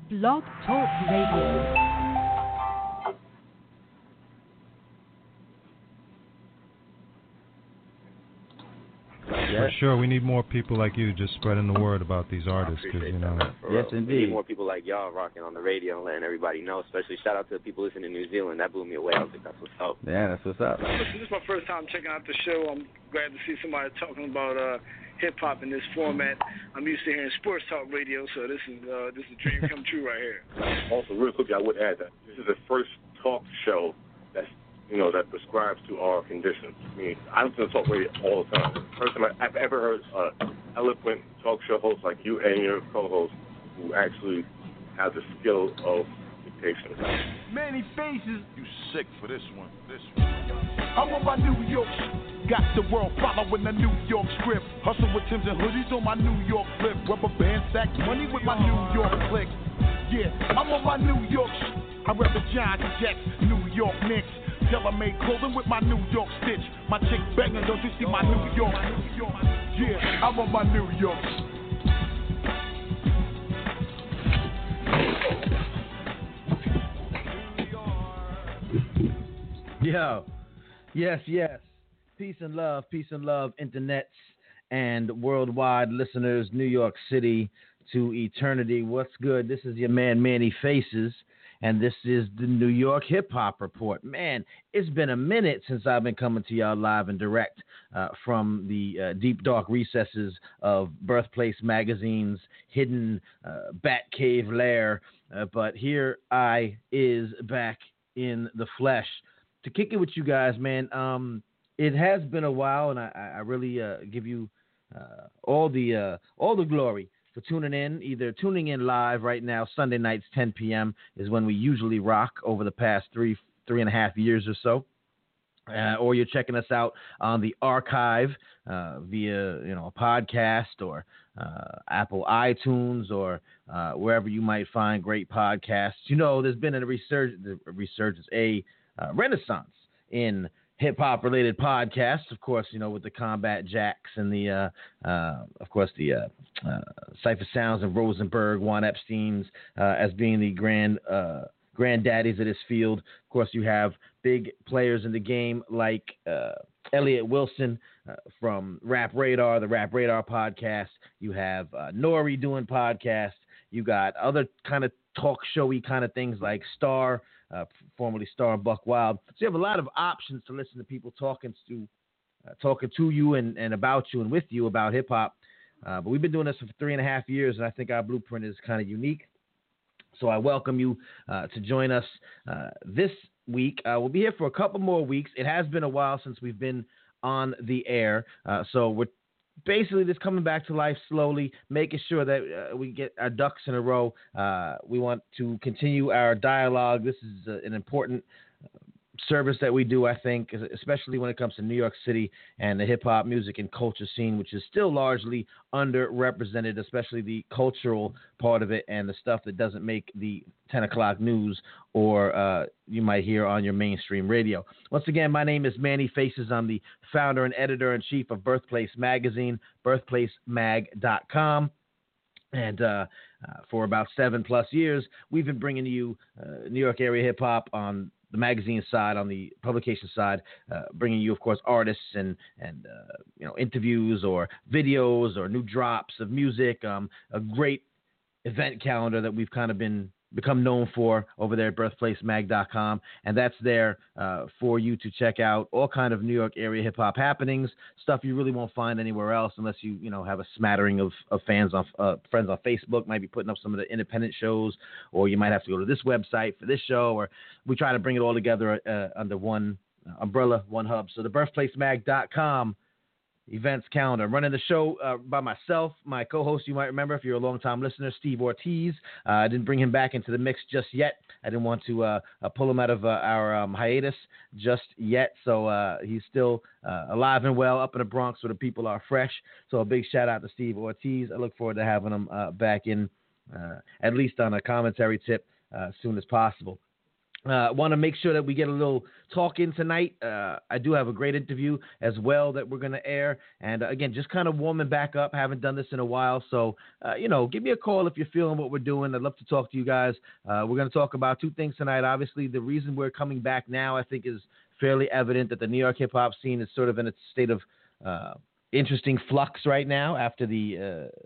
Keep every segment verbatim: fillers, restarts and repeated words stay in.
Blog Talk Radio. For sure, we need more people like you just spreading the word about these artists, because you know. Yes, indeed. We need more people like y'all rocking on the radio and letting everybody know. Especially shout out to the people listening in New Zealand. That blew me away. I was like, that's what's up. Yeah, that's what's up. Listen, this is my first time checking out the show. I'm glad to see somebody talking about uh, hip hop in this format. I'm used to hearing sports talk radio, so this is uh, this is a dream come true right here. Also, real quickly, I would add that this is the first talk show that's you know, that prescribes to our conditions. I mean, I listen to talk radio all the time. First time I've ever heard an eloquent talk show host like you and your co-host who actually have the skill of dictation. Many faces. You sick for this one. This one. I'm on my New York. Got the world following the New York script. Hustle with Timbs and hoodies on my New York flip. Rubber band sack money with my New York click. Yeah, I'm on my New York. I rep the Giants, Jets, New York Knicks. Tailor-made clothing with my New York stitch. My chick banging, don't you see my New York? Yeah, I'm on my New York. Yo, yes, yes. Peace and love, peace and love, internets and worldwide listeners, New York City to eternity. What's good? This is your man, Manny Faces. And this is the New York Hip Hop Report. Man, it's been a minute since I've been coming to y'all live and direct uh, from the uh, deep, dark recesses of Birthplace Magazine's hidden uh, bat cave lair. Uh, but here I is back in the flesh to kick it with you guys, man. Um, it has been a while, and I, I really uh, give you uh, all the uh, all the glory for tuning in, either tuning in live right now, Sunday nights, ten p.m. is when we usually rock over the past three, three and a half years or so. Uh, or you're checking us out on the archive uh, via, you know, a podcast or uh, Apple iTunes or uh, wherever you might find great podcasts. You know, there's been a resurgence, a, resurgence, a uh, renaissance in hip-hop related podcasts, of course, you know, with the Combat Jacks and the, uh, uh, of course, the uh, uh, Cypher Sounds and Rosenberg, Juan Epstein's uh, as being the grand uh, granddaddies of this field. Of course, you have big players in the game like uh, Elliot Wilson uh, from Rap Radar, the Rap Radar podcast. You have uh, Nori doing podcasts. You got other kind of talk showy kind of things like Star, Uh, formerly Star and Buck Wild. So you have a lot of options to listen to people talking to uh, talking to you and, and about you and with you about hip-hop. Uh, but we've been doing this for three and a half years, and I think our blueprint is kind of unique. So I welcome you uh, to join us uh, this week. Uh, we'll be here for a couple more weeks. It has been a while since we've been on the air, uh, so we're basically just coming back to life slowly, making sure that uh, we get our ducks in a row. Uh, we want to continue our dialogue. This is uh, an important uh, service that we do, I think, especially when it comes to New York City and the hip-hop music and culture scene, which is still largely underrepresented, especially the cultural part of it and the stuff that doesn't make the ten o'clock news or uh, you might hear on your mainstream radio. Once again, my name is Manny Faces. I'm the founder and editor-in-chief of Birthplace Magazine, birthplace mag dot com. And uh, uh, for about seven plus years, we've been bringing you uh, New York area hip-hop on the magazine side, on the publication side, uh, bringing you, of course, artists and, and uh, you know, interviews or videos or new drops of music, um, a great event calendar that we've kind of been become known for over there at birthplace mag dot com, and that's there uh, for you to check out all kind of New York area hip hop happenings, stuff you really won't find anywhere else unless you you know have a smattering of, of fans on uh, friends on Facebook, might be putting up some of the independent shows, or you might have to go to this website for this show, or we try to bring it all together uh, under one umbrella, one hub. So the birthplace mag dot com events calendar. I'm running the show uh, by myself. My co-host, you might remember if you're a long-time listener, Steve Ortiz. Uh, I didn't bring him back into the mix just yet. I didn't want to uh, uh, pull him out of uh, our um, hiatus just yet. So uh, he's still uh, alive and well up in the Bronx where the people are fresh. So a big shout out to Steve Ortiz. I look forward to having him uh, back in uh, at least on a commentary tip uh, as soon as possible. I uh, want to make sure that we get a little talk in tonight. Uh, I do have a great interview as well that we're going to air. And uh, again, just kind of warming back up. Haven't done this in a while. So, uh, you know, give me a call if you're feeling what we're doing. I'd love to talk to you guys. Uh, we're going to talk about two things tonight. Obviously, the reason we're coming back now, I think, is fairly evident that the New York hip-hop scene is sort of in a state of uh, interesting flux right now after the uh,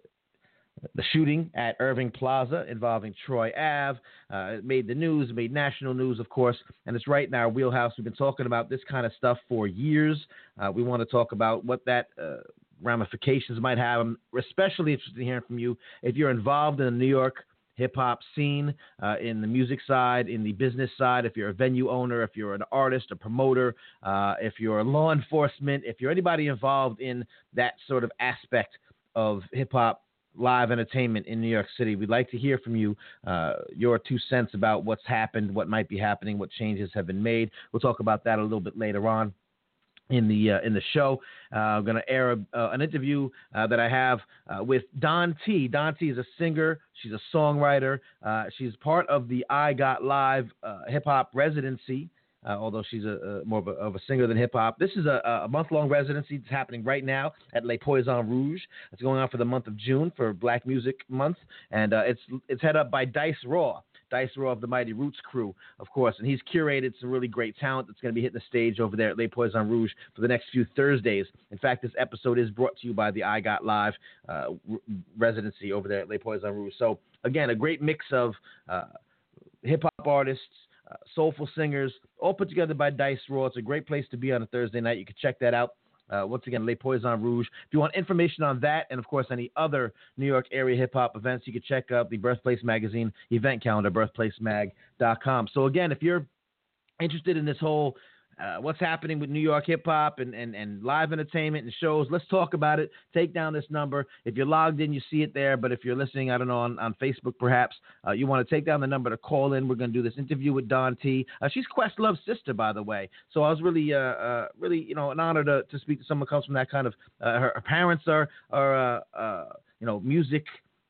The shooting at Irving Plaza involving Troy Ave. Uh, it made the news, it made national news, of course, and it's right in our wheelhouse. We've been talking about this kind of stuff for years. Uh, we want to talk about what that uh, ramifications might have. I'm especially interested in hearing from you if you're involved in the New York hip-hop scene, uh, in the music side, in the business side, if you're a venue owner, if you're an artist, a promoter, uh, if you're law enforcement, if you're anybody involved in that sort of aspect of hip-hop live entertainment in New York City. We'd like to hear from you, uh, your two cents about what's happened, what might be happening, what changes have been made. We'll talk about that a little bit later on in the uh, in the show. Uh, I'm going to air a, uh, an interview uh, that I have uh, with Dawn T. Dawn T is a singer. She's a songwriter. Uh, she's part of the I Got Live uh, hip-hop residency. Uh, although she's a, a more of a, of a singer than hip-hop. This is a, a month-long residency that's happening right now at Les Poissons Rouge. It's going on for the month of June for Black Music Month, and uh, it's it's head up by Dice Raw, Dice Raw of the Mighty Roots crew, of course, and he's curated some really great talent that's going to be hitting the stage over there at Les Poissons Rouge for the next few Thursdays. In fact, this episode is brought to you by the I Got Live uh, residency over there at Les Poissons Rouge. So, again, a great mix of uh, hip-hop artists, Uh, soulful singers, all put together by Dice Raw. It's a great place to be on a Thursday night. You can check that out. Uh, once again, Les Poissons Rouge. If you want information on that and, of course, any other New York area hip-hop events, you can check out the Birthplace Magazine event calendar, birthplace mag dot com. So, again, if you're interested in this whole Uh, what's happening with New York hip-hop and, and, and live entertainment and shows, let's talk about it. Take down this number. If you're logged in, you see it there. But if you're listening, I don't know, on, on Facebook perhaps, uh, you want to take down the number to call in. We're going to do this interview with Dawn T. Uh, she's Questlove's sister, by the way. So I was really, uh, uh, really, you know, an honor to, to speak to someone who comes from that kind of, uh, her, her parents are, are uh, uh, you know, music,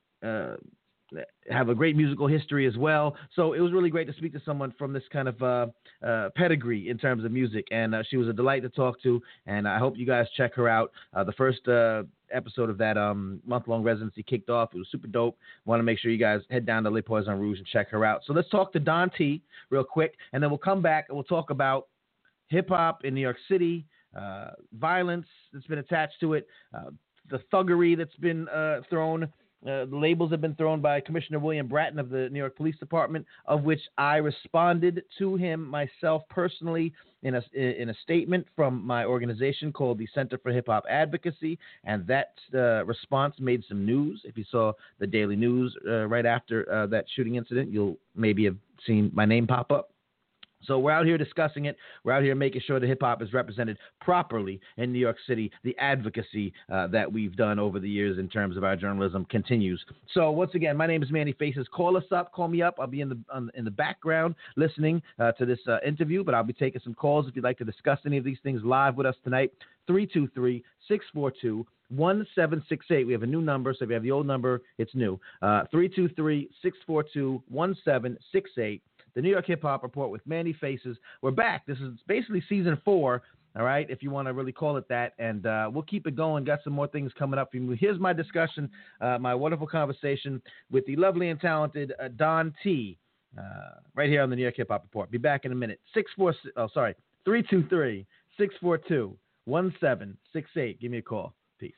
uh have a great musical history as well. So it was really great to speak to someone from this kind of uh, uh, pedigree in terms of music. And uh, she was a delight to talk to. And I hope you guys check her out. Uh, the first uh, episode of that um, month-long residency kicked off. It was super dope. Want to make sure you guys head down to Les Poissons Rouge and check her out. So let's talk to Dawn T real quick. And then we'll come back and we'll talk about hip-hop in New York City, uh, violence that's been attached to it, uh, the thuggery that's been uh, thrown. Uh, the labels have been thrown by Commissioner William Bratton of the New York Police Department, of which I responded to him myself personally in a, in a statement from my organization called the Center for Hip Hop Advocacy, and that uh, response made some news. If you saw the Daily News uh, right after uh, that shooting incident, you'll maybe have seen my name pop up. So we're out here discussing it. We're out here making sure that hip-hop is represented properly in New York City. The advocacy uh, that we've done over the years in terms of our journalism continues. So once again, my name is Manny Faces. Call us up. Call me up. I'll be in the on, in the background listening uh, to this uh, interview, but I'll be taking some calls if you'd like to discuss any of these things live with us tonight. three two three, six four two, one seven six eight. We have a new number, so if you have the old number, it's new. Uh, three two three, six four two, one seven six eight. The New York Hip Hop Report with Manny Faces. We're back. This is basically season four, all right, if you want to really call it that. And uh, we'll keep it going. Got some more things coming up for you. Here's my discussion, uh, my wonderful conversation with the lovely and talented uh, Dawn T. Uh, right here on the New York Hip Hop Report. Be back in a minute. Six four. Oh, sorry. three two three, six four two, one seven six eight. Give me a call. Peace.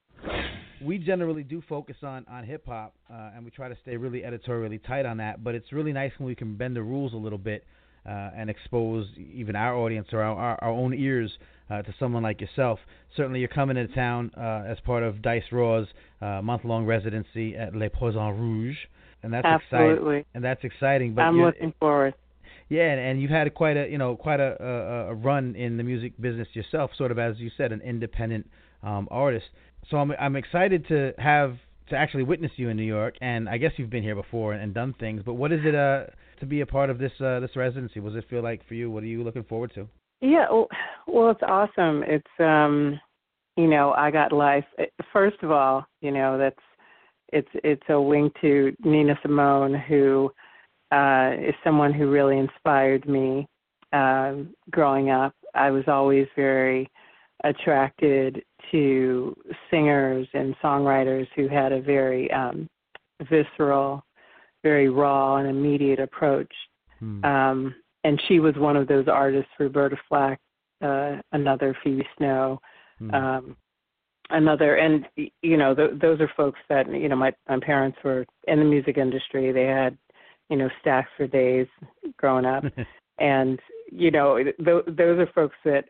We generally do focus on, on hip-hop, uh, and we try to stay really editorially tight on that, but it's really nice when we can bend the rules a little bit uh, and expose even our audience or our, our, our own ears uh, to someone like yourself. Certainly you're coming into town uh, as part of Dice Raw's uh, month-long residency at Les Poissons Rouge, and that's Absolutely. exciting. And that's exciting. But I'm looking forward. Yeah, and, and you've had quite a you know quite a, a, a run in the music business yourself, sort of as you said, an independent um, artist. So I'm I'm excited to have to actually witness you in New York, and I guess you've been here before and, and done things. But what is it uh, to be a part of this uh, this residency? What does it feel like for you? What are you looking forward to? Yeah, well, well it's awesome. It's um, you know, I Got Life. First of all, you know, that's it's it's a wink to Nina Simone, who uh, is someone who really inspired me uh, growing up. I was always very attracted to singers and songwriters who had a very um, visceral, very raw and immediate approach. Hmm. Um, and she was one of those artists, Roberta Flack, uh, another Phoebe Snow, hmm. um, another, and, you know, th- those are folks that, you know, my, my parents were in the music industry. They had, you know, stacks for days growing up. And, you know, th- those are folks that,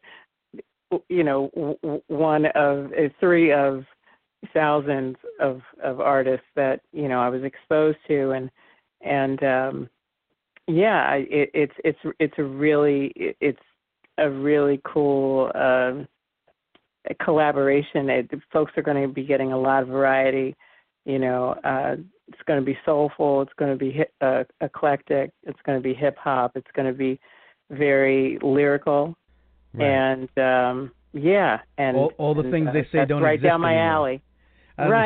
you know, w- one of uh, three of thousands of, of artists that, you know, I was exposed to. And, and, um, yeah, it, it's, it's, it's a really, it's a really cool, uh, collaboration. It, folks are going to be getting a lot of variety, you know, uh, it's going to be soulful. It's going to be hip, uh, eclectic. It's going to be hip hop. It's going to be very lyrical. Right. And, um, yeah. And all, all the and, things uh, they say don't right exist down my anymore. alley. Right.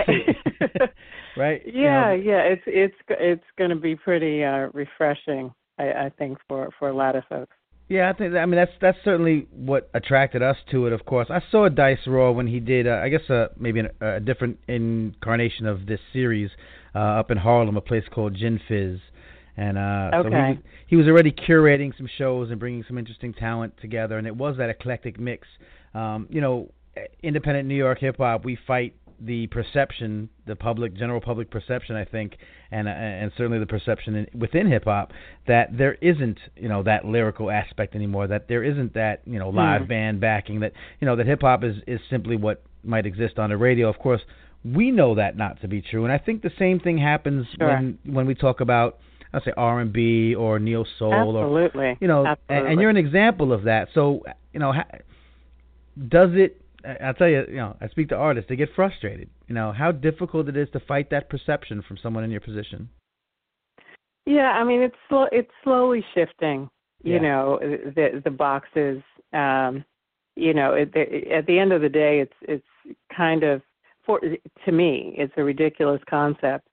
Right. Yeah. You know, yeah. It's, it's, it's going to be pretty, uh, refreshing, I, I think, for, for a lot of folks. Yeah, I think. I mean, that's that's certainly what attracted us to it. Of course, I saw Dice Raw when he did, uh, I guess, uh, maybe an, a different incarnation of this series uh, up in Harlem, a place called Gin Fizz, and uh, okay. so he was, he was already curating some shows and bringing some interesting talent together, and it was that eclectic mix. Um, you know, independent New York hip hop, we fight the perception, the public, general public perception, I think, and uh, and certainly the perception in, within hip hop that there isn't, you know, that lyrical aspect anymore. That there isn't that, you know, live mm. band backing. That, you know, that hip hop is, is simply what might exist on the radio. Of course, we know that not to be true, and I think the same thing happens sure. when when we talk about, I'll say R and B or neo soul. Absolutely. Or, you know, Absolutely. And, and you're an example of that. So, you know, ha- does it? I'll tell you, you know, I speak to artists, they get frustrated. You know, how difficult it is to fight that perception from someone in your position. Yeah, I mean, it's sl- it's slowly shifting, you yeah. know, the the boxes. Um, you know, it, the, at the end of the day, it's it's kind of, for to me, it's a ridiculous concept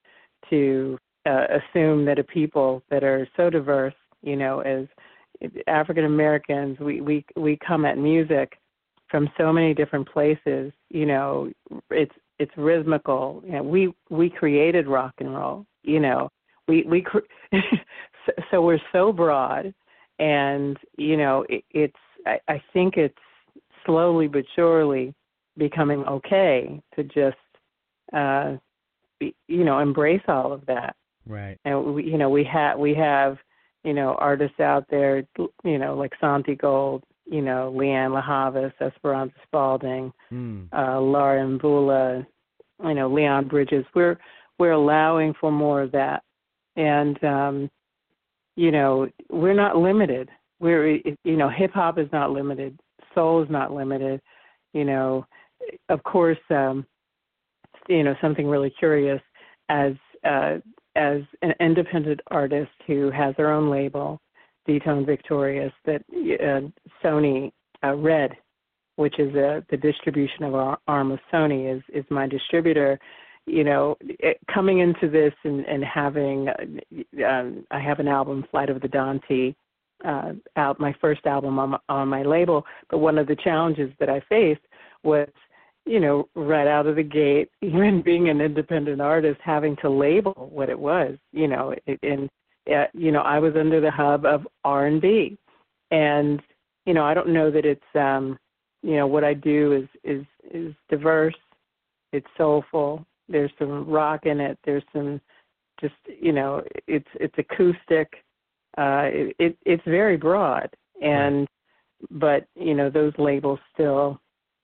to uh, assume that a people that are so diverse, you know, as African Americans, we, we, we come at music from so many different places, you know, it's it's rhythmical. You know, we we created rock and roll, you know, we we cre- so, so we're so broad, and you know, it, it's I, I think it's slowly but surely becoming okay to just uh, be, you know, embrace all of that. Right. And we, you know, we have we have you know artists out there, you know, like Santi Gold, you know, Leanne LaHavis, Esperanza Spalding, mm. uh, Laura Mbula, you know, Leon Bridges. We're we're allowing for more of that, and um, you know, we're not limited. We're you know, hip hop is not limited. Soul is not limited. You know, of course, um, you know, something really curious as uh, as an independent artist who has their own label, D-Tone Victorious, that uh, Sony uh, Red, which is uh, the distribution of our arm of Sony, is, is my distributor. You know, it, coming into this and, and having, uh, um, I have an album, Flight of the Dante, uh, out my first album on my, on my label. But one of the challenges that I faced was, you know, right out of the gate, even being an independent artist, having to label what it was, you know, and Uh, you know, I was under the hub of R and B, and you know, I don't know that it's, um, you know, what I do is is is diverse. It's soulful. There's some rock in it. There's some, just you know, it's it's acoustic. Uh, it, it it's very broad, and but you know, those labels still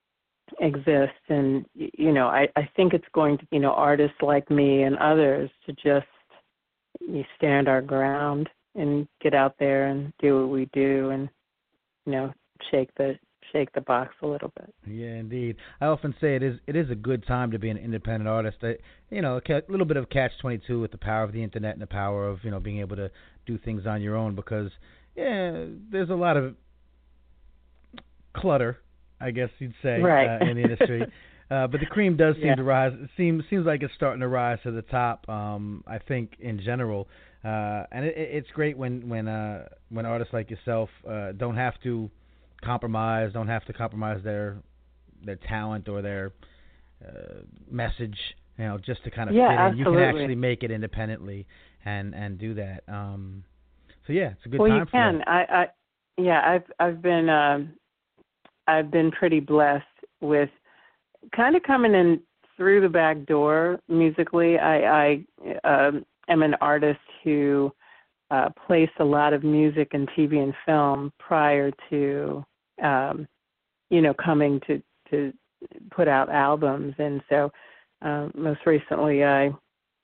exist, and you know, I I think it's going to, you know, artists like me and others to just, you stand our ground and get out there and do what we do, and you know, shake the shake the box a little bit. Yeah, indeed. I often say it is it is a good time to be an independent artist. I, you know, a little bit of catch twenty-two with the power of the internet and the power of, you know, being able to do things on your own, because yeah, there's a lot of clutter, I guess you'd say, right. uh, in the industry. Uh, but the cream does seem yeah. to rise. It seems seems like it's starting to rise to the top. Um, I think in general, uh, and it, it's great when when uh, when artists like yourself uh, don't have to compromise, don't have to compromise their their talent or their uh, message, you know, just to kind of yeah, fit in. absolutely. You can actually make it independently and, and do that. Um, so yeah, it's a good well, time you for can. that. I, I, yeah, I've I've been um, I've been pretty blessed with kind of coming in through the back door musically. I, I um, am an artist who uh, placed a lot of music and T V and film prior to, um, you know, coming to, to put out albums. And so uh, most recently, I,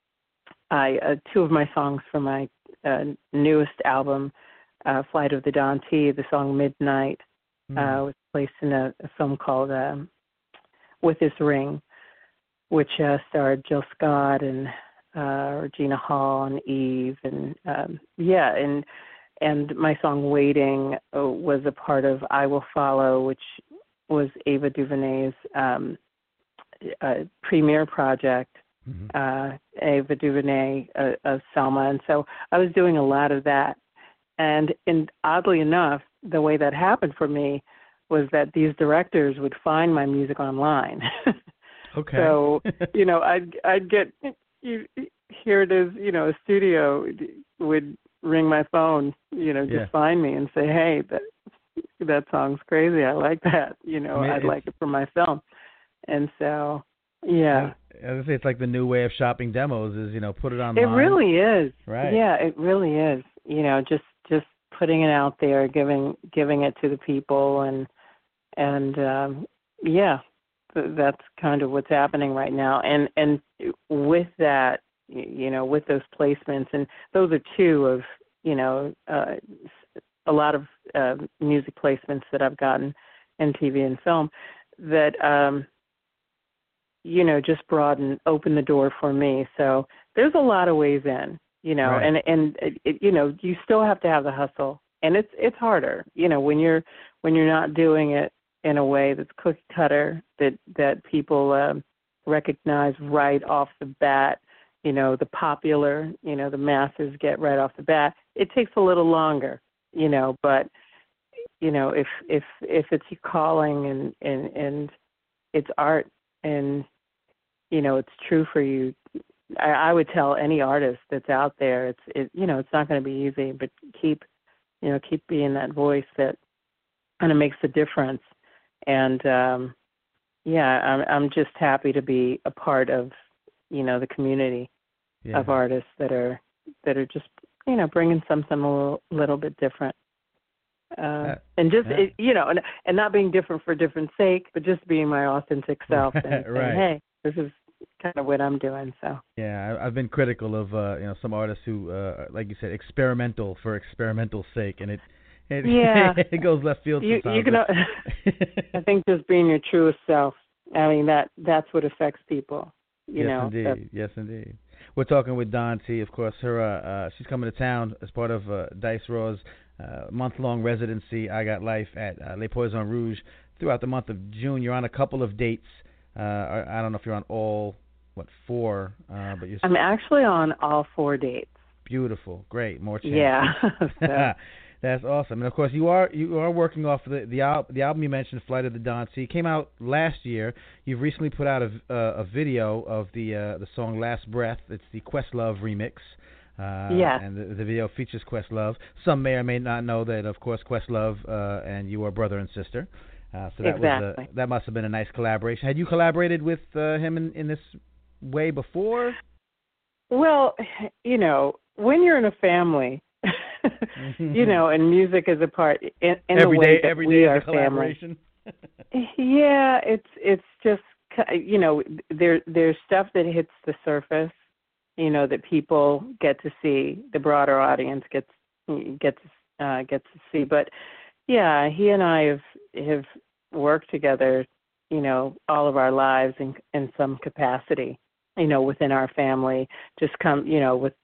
I uh, two of my songs from my uh, newest album, uh, Flight of the Dante, the song Midnight, mm. uh, was placed in a, a film called um, With This Ring, which uh, starred Jill Scott and uh, Regina Hall and Eve, and um, yeah, and and my song Waiting uh, was a part of I Will Follow, which was Ava DuVernay's um, uh, premiere project. Mm-hmm. Uh, Ava DuVernay uh, of Selma, and so I was doing a lot of that, and and oddly enough, the way that happened for me was that these directors would find my music online. Okay. So, you know, I'd, I'd get, you, here it is, you know, a studio would ring my phone, you know, just yeah. find me and say, hey, that that song's crazy. I like that. You know, I mean, I'd like it for my film. And so, yeah. I would say it's like the new way of shopping demos is, you know, put it online. It really is. Right. Yeah, it really is. You know, just, just putting it out there, giving, giving it to the people and, and, um, yeah. That's kind of what's happening right now. And and with that, you know, with those placements, and those are two of, you know, uh, a lot of uh, music placements that I've gotten in T V and film that, um, you know, just broaden, open the door for me. So there's a lot of ways in, you know, right. and, and it, it, you know, you still have to have the hustle. And it's it's harder, you know, when you're when you're not doing it in a way that's cookie cutter, that, that people um, recognize right off the bat, you know, the popular, you know, the masses get right off the bat. It takes a little longer, you know, but, you know, if if if it's your calling and, and, and it's art and, you know, it's true for you, I, I would tell any artist that's out there, it's, it, you know, it's not going to be easy, but keep, you know, keep being that voice that kind of makes a difference. And, um, yeah, I'm I'm just happy to be a part of, you know, the community yeah. of artists that are that are just, you know, bringing something a little, little bit different. Uh, uh, and just, yeah. it, you know, and, and not being different for different sake, but just being my authentic self and right. saying, hey, this is kind of what I'm doing. So yeah, I, I've been critical of, uh, you know, some artists who, uh, like you said, experimental for experimental sake, and it, It, yeah, it goes left field you, sometimes. you can, I think just being your truest self. I mean that that's what affects people. You yes, know. indeed. That's, yes, indeed. We're talking with Dante, of course. Her, uh, uh, she's coming to town as part of uh, Dice Raw's uh, month-long residency. I Got Life at uh, Les Poissons Rouge throughout the month of June. You're on a couple of dates. Uh, I, I don't know if you're on all what four, uh, but you're. I'm actually on all four dates. Beautiful, great, more chance. Yeah. so. That's awesome, and of course you are you are working off the the, al- the album you mentioned, Flight of the Dante. It came out last year. You've recently put out a, uh, a video of the uh, the song Last Breath. It's the Questlove remix. Uh, yeah. And the, the video features Questlove. Some may or may not know that, of course, Questlove uh, and you are brother and sister. Uh, so that exactly. was a, that must have been a nice collaboration. Had you collaborated with uh, him in, in this way before? Well, you know, when you're in a family. you know, and music is a part in, in every the way day, that every we day are is a collaboration. yeah, it's it's just, you know, there there's stuff that hits the surface, you know, that people get to see, the broader audience gets gets uh, gets to see. But yeah, he and I have have worked together, you know, all of our lives in in some capacity, you know, within our family. Just come, you know, with.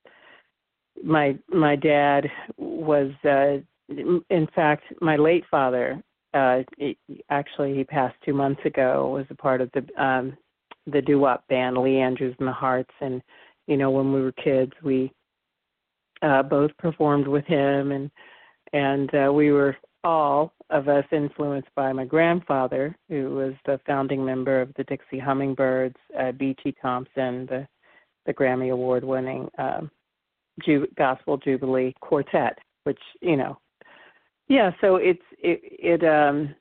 My my dad was, uh, in fact, my late father uh, it, actually he passed two months ago. Was a part of the um, the doo-wop band Lee Andrews and the Hearts, and you know when we were kids we uh, both performed with him, and and uh, we were all of us influenced by my grandfather, who was the founding member of the Dixie Hummingbirds, uh, B T Thompson, the the Grammy Award-winning um, Ju- Gospel Jubilee Quartet, which you know, yeah. So it's it it um,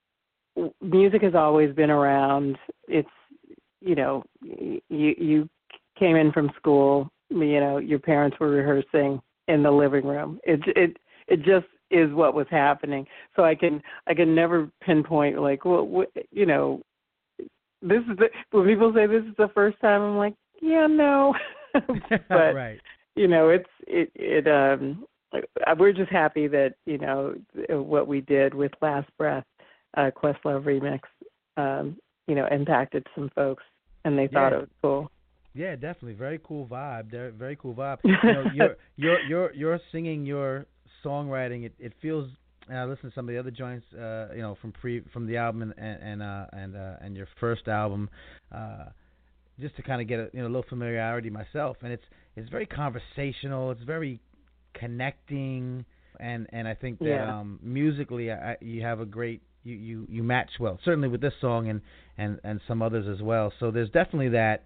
music has always been around. It's you know, you you came in from school, you know, your parents were rehearsing in the living room. It it it just is what was happening. So I can I can never pinpoint like, well, what, you know, this is the, when people say this is the first time, I'm like, yeah, no, but right. you know, it's it it um we're just happy that you know what we did with Last Breath, uh, Questlove remix, um, you know, impacted some folks and they thought yeah. it was cool. Yeah, definitely, very cool vibe. There, very cool vibe. You know, you're you're you're you're singing your songwriting. It it feels. And I listened to some of the other joints, uh, you know, from pre from the album and and uh, and uh, and your first album, uh, just to kind of get a you know a little familiarity myself. And it's it's very conversational. It's very connecting, and, and I think that yeah. um, musically, I, you have a great you, you, you match well. Certainly with this song and, and, and some others as well. So there's definitely that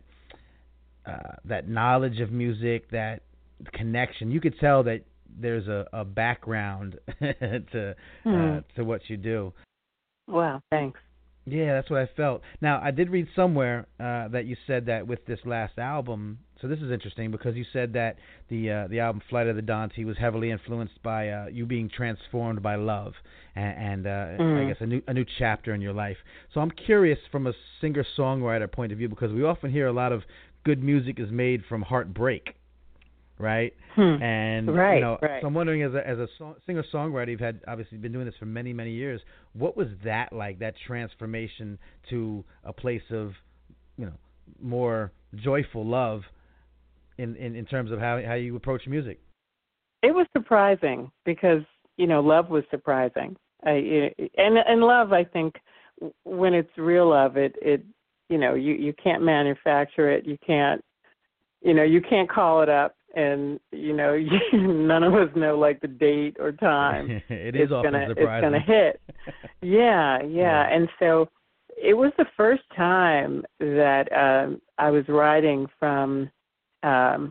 uh, that knowledge of music, that connection. You could tell that there's a, a background to hmm. uh, to what you do. Wow, thanks. Yeah, that's what I felt. Now, I did read somewhere uh, that you said that with this last album. So this is interesting because you said that the uh, the album Flight of the Dante was heavily influenced by uh, you being transformed by love and, and uh, mm. I guess a new a new chapter in your life. So I'm curious from a singer-songwriter point of view, because we often hear a lot of good music is made from heartbreak. Right, hmm. and right, you know, right. so I'm wondering, as a as a song, singer-songwriter, you've had obviously been doing this for many, many years. What was that like? That transformation to a place of, you know, more joyful love, in, in, in terms of how how you approach music. It was surprising because you know love was surprising. I, and and love, I think, when it's real love, it it you know you, you can't manufacture it. You can't you know you can't call it up. And you know, you, none of us know like the date or time. it is it's often gonna, surprising. It's gonna hit. yeah, yeah, yeah. And so it was the first time that um, I was writing from um,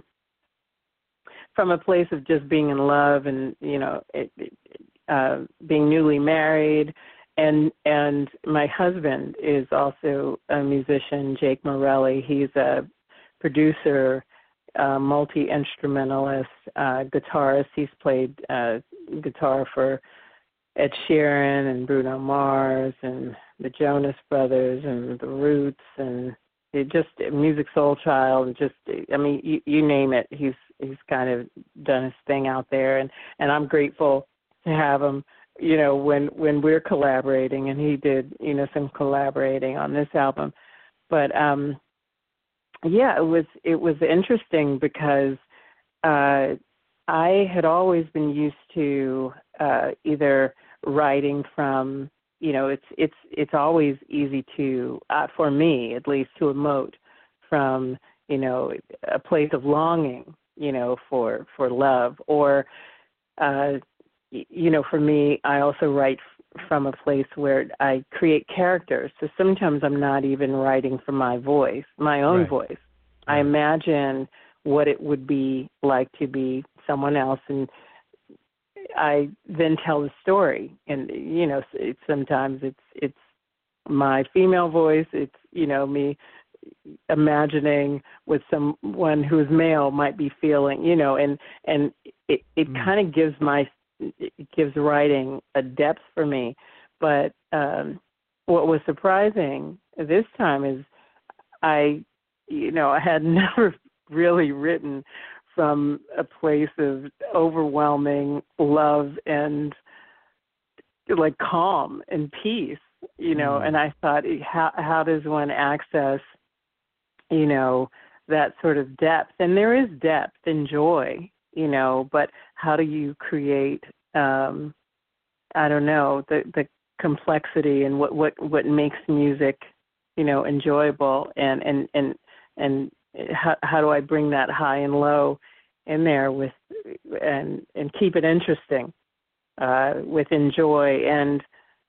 from a place of just being in love, and you know, it, it, uh, being newly married, and and my husband is also a musician, Jake Morelli. He's a producer. Uh, multi-instrumentalist, uh, guitarist. He's played uh, guitar for Ed Sheeran and Bruno Mars and the Jonas Brothers and the Roots and it just Music Soul Child. And just, I mean, you, you name it. He's he's kind of done his thing out there, and, and I'm grateful to have him. You know, when when we're collaborating, and he did, you know, some collaborating on this album, but um. Yeah, it was it was interesting because uh, I had always been used to uh, either writing from you know it's it's it's always easy to uh, for me at least to emote from you know a place of longing you know for for love or uh, you know for me I also write from a place where I create characters. So sometimes I'm not even writing from my voice, my own right. voice. Right. I imagine what it would be like to be someone else, and I then tell the story. And you know, it's, sometimes it's it's my female voice. It's you know me imagining what someone who's male might be feeling. You know, and and it it mm. kind of gives my it gives writing a depth for me. But um, what was surprising this time is I, you know, I had never really written from a place of overwhelming love and like calm and peace, you know, mm. and I thought, how how does one access, you know, that sort of depth? And there is depth and joy, you know, but how do you create, um, I don't know, the, the complexity and what, what, what makes music, you know, enjoyable, and and and and how how do I bring that high and low in there with and and keep it interesting uh, with enjoy. And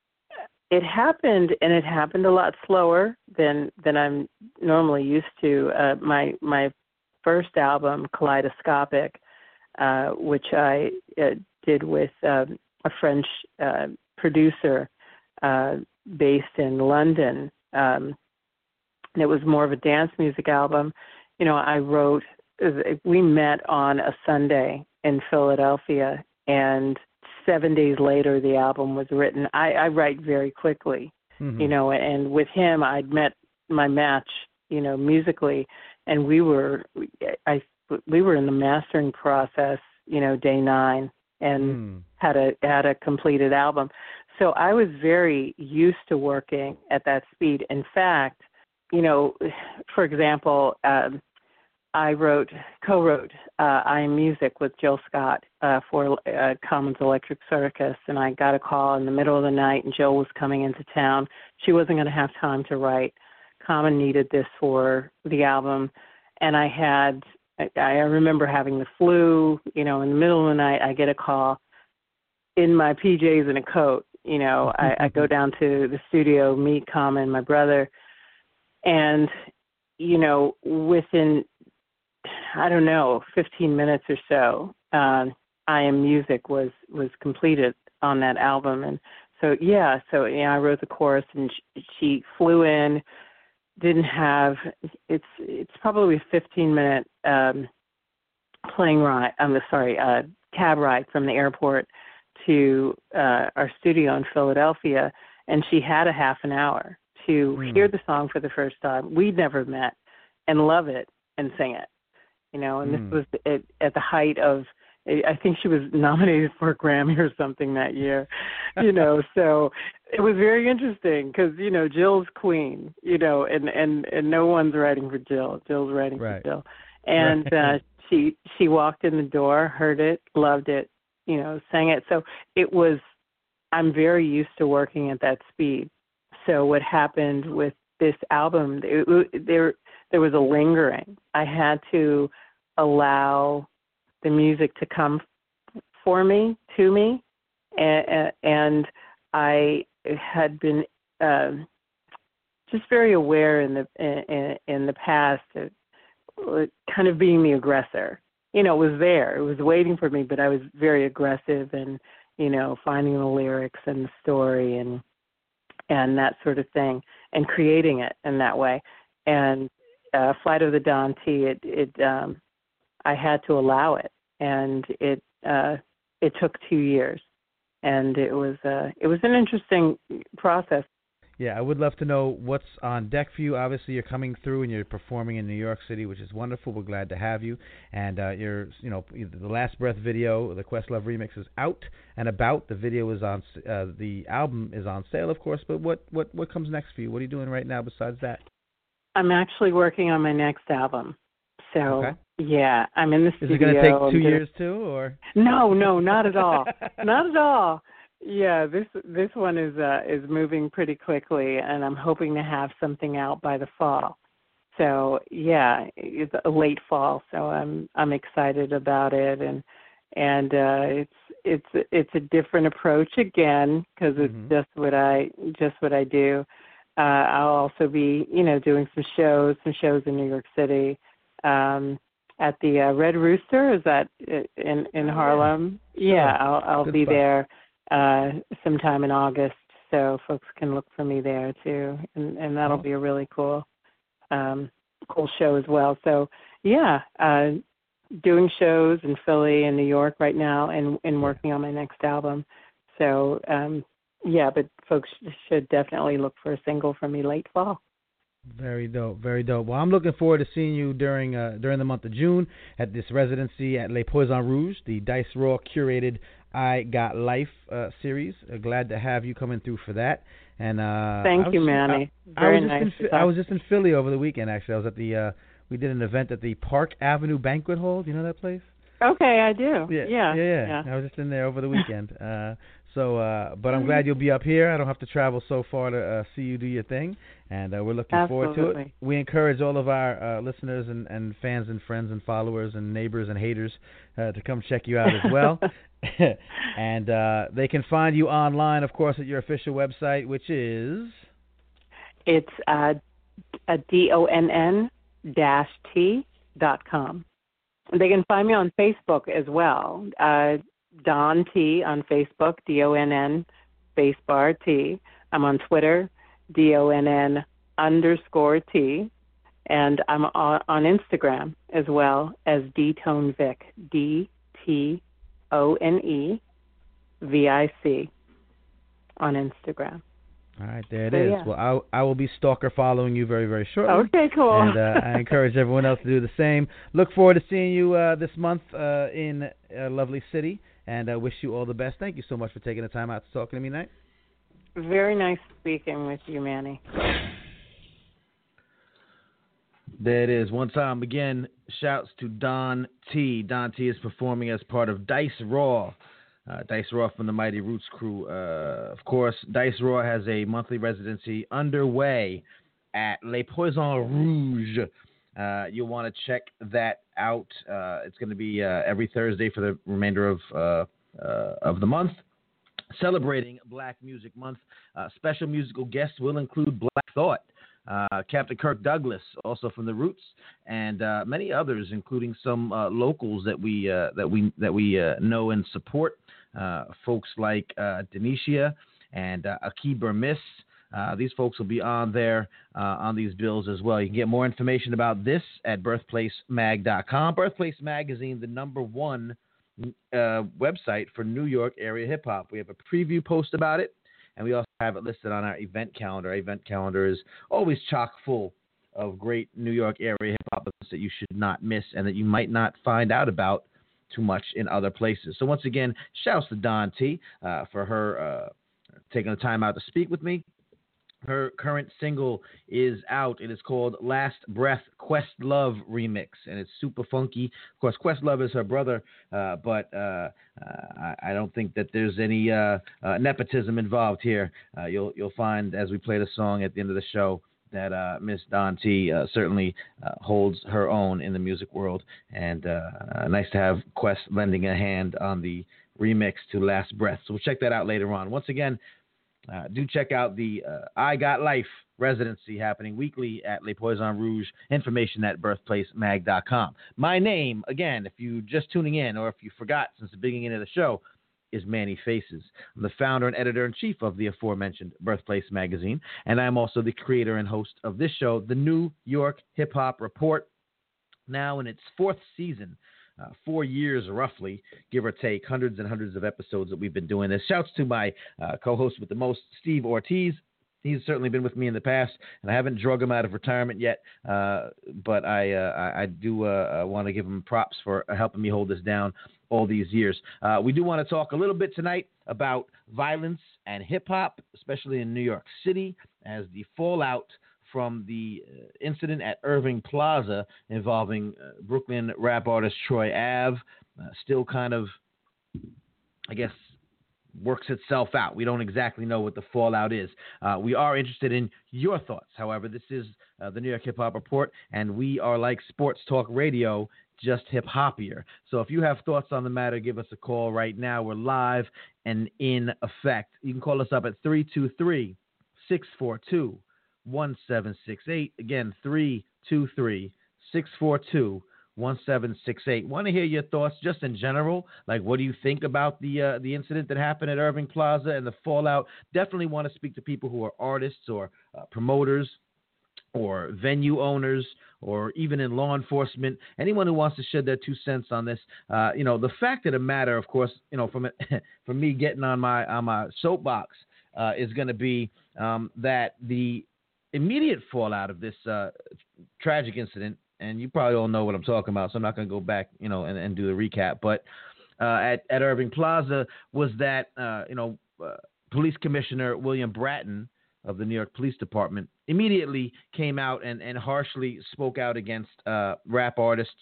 it happened, and it happened a lot slower than than I'm normally used to. Uh, my my first album, Kaleidoscopic, uh, which I uh, did with uh, a French uh, producer uh, based in London. Um, and it was more of a dance music album. You know, I wrote, we met on a Sunday in Philadelphia, and seven days later the album was written. I, I write very quickly, mm-hmm. you know, and with him I'd met my match, you know, musically, and we were, I, we were in the mastering process, you know, day nine, and mm. had a had a completed album. So I was very used to working at that speed. In fact, you know, for example, um, I wrote, co-wrote uh, I Am Music with Jill Scott uh, for uh, Commons Electric Circus, and I got a call in the middle of the night, and Jill was coming into town. She wasn't going to have time to write. Common needed this for the album, and I had, I remember having the flu, you know, in the middle of the night, I get a call in my P Js and a coat. You know, I, I go down to the studio, meet Common, my brother, and, you know, within, I don't know, fifteen minutes or so, um, I Am Music was, was completed on that album. And so, yeah, so, yeah, I wrote the chorus, and she, she flew in, didn't have, it's it's probably a fifteen minute um, plane ride, I'm sorry, uh, cab ride from the airport to uh, our studio in Philadelphia, and she had a half an hour to mm. hear the song for the first time. We'd never met, and love it and sing it, you know, and mm. this was at, at the height of, I think she was nominated for a Grammy or something that year, you know, so it was very interesting because, you know, Jill's queen, you know, and, and, and no one's writing for Jill. Jill's writing right. for Jill. And right. uh, she she walked in the door, heard it, loved it, you know, sang it. So it was, I'm very used to working at that speed. So what happened with this album, it, there there was a lingering. I had to allow the music to come for me, to me, and, and I had been um, just very aware in the in, in the past of kind of being the aggressor. You know, it was there, it was waiting for me, but I was very aggressive and, you know, finding the lyrics and the story and and that sort of thing, and creating it in that way. And uh, Flight of the Dawn T, it, it um, I had to allow it, and it uh, it took two years, and it was uh, it was an interesting process. Yeah, I would love to know what's on deck for you. Obviously, you're coming through and you're performing in New York City, which is wonderful. We're glad to have you. And uh, you're, you know, the Last Breath video, the Questlove remix, is out and about. The video is on, uh, the album is on sale, of course. But what, what, what comes next for you? What are you doing right now besides that? I'm actually working on my next album. So, okay. yeah, I'm in the studio. Is it going to take two years too, or? No, no, not at all. Not at all. Yeah, this this one is uh, is moving pretty quickly, and I'm hoping to have something out by the fall. So yeah, it's a late fall. So I'm I'm excited about it, and and uh, it's it's it's a different approach again because it's mm-hmm. just what I just what I do. Uh, I'll also be you know doing some shows, some shows in New York City. Um, at the uh, Red Rooster, is that in in Harlem? Yeah, yeah I'll I'll Good be spot. there. Uh, sometime in August, so folks can look for me there too, and, and that'll be a really cool, um, cool show as well. So yeah, uh, doing shows in Philly and New York right now, and, and working on my next album. So um, yeah, but folks should definitely look for a single from me late fall. Very dope, very dope. Well, I'm looking forward to seeing you during uh, during the month of June at this residency at Les Poissons Rouges, the Dice Raw curated I Got Life uh, series. Uh, glad to have you coming through for that. And uh, thank you, Manny. I, Very I was nice. In, I was just in Philly over the weekend. Actually, I was at the. Uh, we did an event at the Park Avenue Banquet Hall. Do you know that place? Okay, I do. Yeah, yeah, yeah, yeah. yeah. I was just in there over the weekend. Uh, so, uh, but I'm glad you'll be up here. I don't have to travel so far to uh, see you do your thing, and uh, we're looking Absolutely. forward to it. We encourage all of our uh, listeners and, and fans and friends and followers and neighbors and haters uh, to come check you out as well. And uh, they can find you online, of course, at your official website, which is... It's uh, D O N N dash T dot com. They can find me on Facebook as well. Uh, Don T on Facebook, D O N N spacebar T. I'm on Twitter, D O N N underscore T. And I'm on, on Instagram as well as D-Tone Vic, D T O N E V I C on Instagram. All right, there it so, is. Yeah. Well, I I will be stalker following you very, very shortly. Okay, cool. And uh, I encourage everyone else to do the same. Look forward to seeing you uh, this month uh, in a lovely city, and I uh, wish you all the best. Thank you so much for taking the time out to talk to me tonight. Very nice speaking with you, Manny. There it is. One time again, shouts to Don T. Don T is performing as part of Dice Raw. Uh, Dice Raw from the Mighty Roots crew. Uh, of course, Dice Raw has a monthly residency underway at Les Poissons Rouges. Uh, you'll want to check that out. Uh, it's going to be uh, every Thursday for the remainder of uh, uh, of the month. Celebrating Black Music Month. Uh, special musical guests will include Black Thought, uh, Captain Kirk Douglas, also from the Roots, and uh, many others, including some uh, locals that we uh, that we that we uh, know and support. Uh, folks like uh, Denisha and uh, Aki Burmis. Uh, these folks will be on there uh, on these bills as well. You can get more information about this at birthplace mag dot com. Birthplace Magazine, the number one uh, website for New York area hip hop. We have a preview post about it, and we also have it listed on our event calendar. Our event calendar is always chock full of great New York area hip hop events that you should not miss and that you might not find out about too much in other places. So once again, shouts to Don T uh, for her uh, taking the time out to speak with me. Her current single is out. It is called Last Breath Questlove Remix, and it's super funky. Of course, Questlove is her brother, uh, but uh, uh, I, I don't think that there's any uh, uh, nepotism involved here. Uh, you'll you'll find as we play the song at the end of the show that uh, Miss Don T uh, certainly uh, holds her own in the music world, and uh, uh, nice to have Quest lending a hand on the remix to Last Breath. So we'll check that out later on. Once again, uh, do check out the uh, I Got Life residency happening weekly at Les Poissons Rouges. Information at birthplace mag dot com. My name, again, if you're just tuning in or if you forgot since the beginning of the show, is Manny Faces. I'm the founder and editor-in-chief of the aforementioned Birthplace Magazine, and I'm also the creator and host of this show, the New York Hip Hop Report, now in its fourth season, uh, four years roughly, give or take, hundreds and hundreds of episodes that we've been doing this. Shouts to my uh, co-host with the most, Steve Ortiz. He's certainly been with me in the past, and I haven't drug him out of retirement yet, uh, but I, uh, I, I do uh, want to give him props for helping me hold this down all these years. Uh, we do want to talk a little bit tonight about violence and hip-hop, especially in New York City, as the fallout from the uh, incident at Irving Plaza involving uh, Brooklyn rap artist Troy Ave uh, still kind of, I guess, works itself out. We don't exactly know what the fallout is. Uh, we are interested in your thoughts. However, this is uh, the New York Hip Hop Report, and we are like Sports Talk Radio, just hip-hoppier. So if you have thoughts on the matter, give us a call right now. We're live and in effect. You can call us up at three two three, six four two, one seven six eight. Again, three two three, six four two, one seven six eight. Want to hear your thoughts just in general? Like, what do you think about the uh, the incident that happened at Irving Plaza and the fallout? Definitely want to speak to people who are artists or uh, promoters or venue owners, or even in law enforcement, anyone who wants to shed their two cents on this. Uh, you know, the fact of the matter, of course, you know, from it, from me getting on my on my soapbox uh, is going to be um, that the immediate fallout of this uh, tragic incident, and you probably all know what I'm talking about, so I'm not going to go back, you know, and, and do the recap. But uh, at at Irving Plaza was that uh, you know, uh, Police Commissioner William Bratton of the New York Police Department immediately came out and, and harshly spoke out against uh, rap artists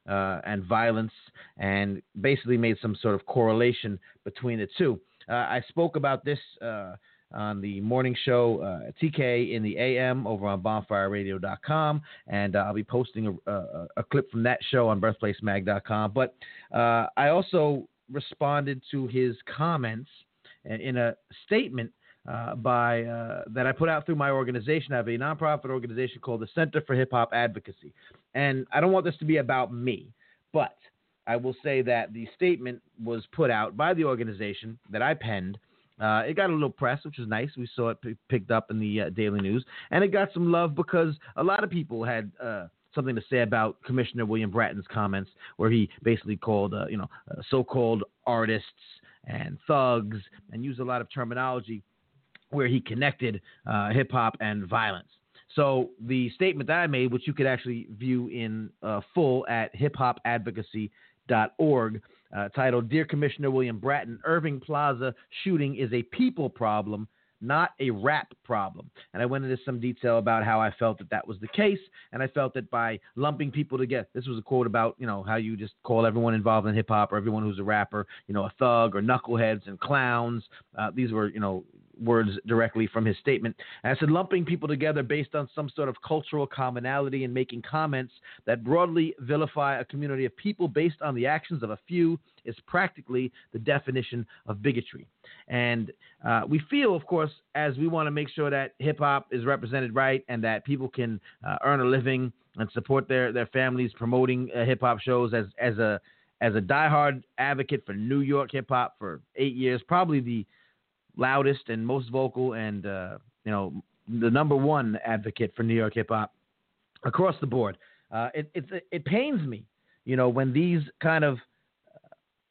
uh, and violence, and basically made some sort of correlation between the two. Uh, I spoke about this uh, on the morning show, uh, T K in the A M over on bonfire radio dot com, and uh, I'll be posting a, a, a clip from that show on birthplace mag dot com. But uh, I also responded to his comments in a statement uh, by uh, that I put out through my organization. I have a nonprofit organization called the Center for Hip Hop Advocacy, and I don't want this to be about me, but I will say that the statement was put out by the organization that I penned. Uh, it got a little press, which was nice. We saw it p- picked up in the uh, Daily News, and it got some love because a lot of people had uh, something to say about Commissioner William Bratton's comments, where he basically called, uh, you know, uh, so-called artists and thugs, and used a lot of terminology where he connected uh, hip hop and violence. So the statement that I made, which you could actually view in uh, full at hip hop advocacy dot org, uh, titled "Dear Commissioner William Bratton, Irving Plaza shooting is a people problem, not a rap problem." And I went into some detail about how I felt that that was the case, and I felt that by lumping people together, this was a quote about, you know, how you just call everyone involved in hip hop or everyone who's a rapper, you know, a thug or knuckleheads and clowns. Uh, these were, you know, words directly from his statement. And I said lumping people together based on some sort of cultural commonality and making comments that broadly vilify a community of people based on the actions of a few is practically the definition of bigotry. And uh, we feel, of course, as we want to make sure that hip-hop is represented right and that people can uh, earn a living and support their, their families promoting uh, hip-hop shows, as, as a as a diehard advocate for New York hip-hop for eight years, probably the loudest and most vocal and, uh, you know, the number one advocate for New York hip hop across the board. Uh, it, it, it pains me, you know, when these kind of, uh,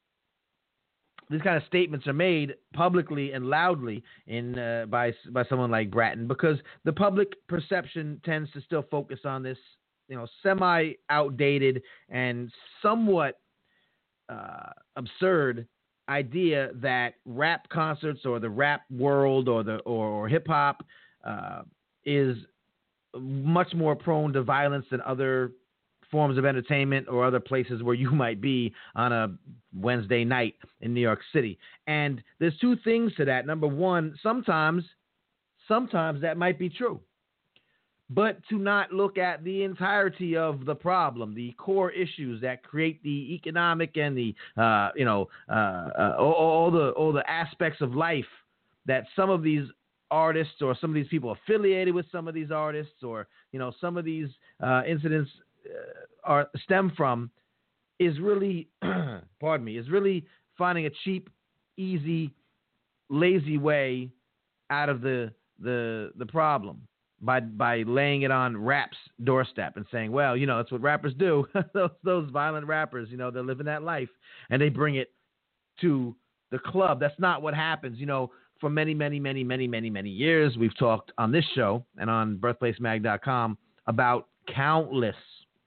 these kind of statements are made publicly and loudly in, uh, by, by someone like Bratton, because the public perception tends to still focus on this, you know, semi outdated and somewhat, uh, absurd idea that rap concerts or the rap world or the or, or hip hop uh, is much more prone to violence than other forms of entertainment or other places where you might be on a Wednesday night in New York City. And there's two things to that. Number one, sometimes, sometimes that might be true. But to not look at the entirety of the problem, the core issues that create the economic and the, uh, you know, uh, uh, all, all the all the aspects of life that some of these artists or some of these people affiliated with some of these artists or, you know, some of these uh, incidents uh, are stem from, is really, pardon me, is really finding a cheap, easy, lazy way out of the the the problem. By by laying it on rap's doorstep and saying, well, you know, that's what rappers do. those, those violent rappers, you know, they're living that life and they bring it to the club. That's not what happens. You know, for many, many, many, many, many, many years, we've talked on this show and on birthplace mag dot com about countless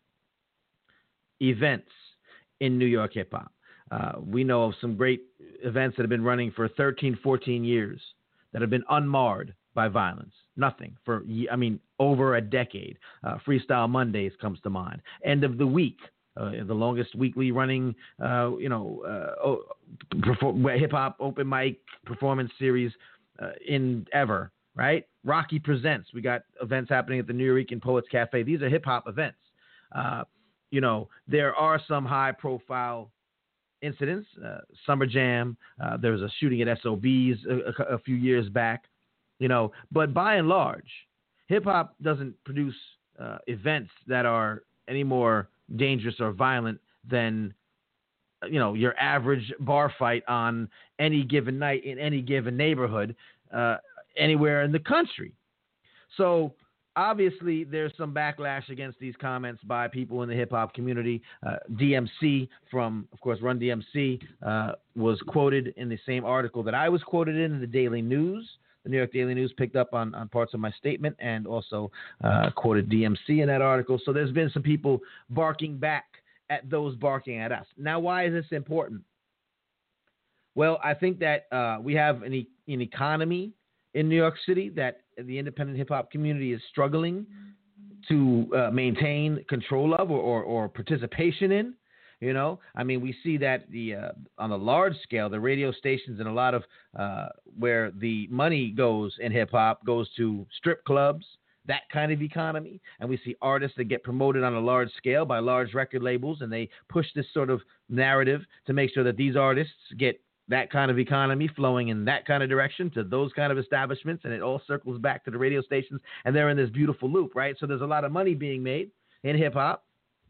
events in New York hip hop. Uh, we know of some great events that have been running for thirteen, fourteen years that have been unmarred by violence. Nothing for, I mean, over a decade. Uh, Freestyle Mondays comes to mind. End of the Week, uh, the longest weekly running, uh, you know, uh, perform- hip hop open mic performance series uh, in ever, right? Rocky Presents. We got events happening at the Nuyorican Poets Cafe. These are hip hop events. Uh, you know, there are some high profile incidents. Uh, Summer Jam. Uh, there was a shooting at S O B's a, a, a few years back. You know, but by and large, hip hop doesn't produce uh, events that are any more dangerous or violent than, you know, your average bar fight on any given night in any given neighborhood, uh, anywhere in the country. So obviously, there's some backlash against these comments by people in the hip hop community. Uh, D M C from, of course, Run D M C uh, was quoted in the same article that I was quoted in, in the Daily News. The New York Daily News picked up on, on parts of my statement and also uh, quoted D M C in that article. So there's been some people barking back at those barking at us. Now, why is this important? Well, I think that uh, we have an, e- an economy in New York City that the independent hip-hop community is struggling to uh, maintain control of or, or, or participation in. You know, I mean, we see that the uh, on a large scale, the radio stations and a lot of uh, where the money goes in hip hop goes to strip clubs, that kind of economy. And we see artists that get promoted on a large scale by large record labels, and they push this sort of narrative to make sure that these artists get that kind of economy flowing in that kind of direction to those kind of establishments. And it all circles back to the radio stations, and they're in this beautiful loop, right? So there's a lot of money being made in hip hop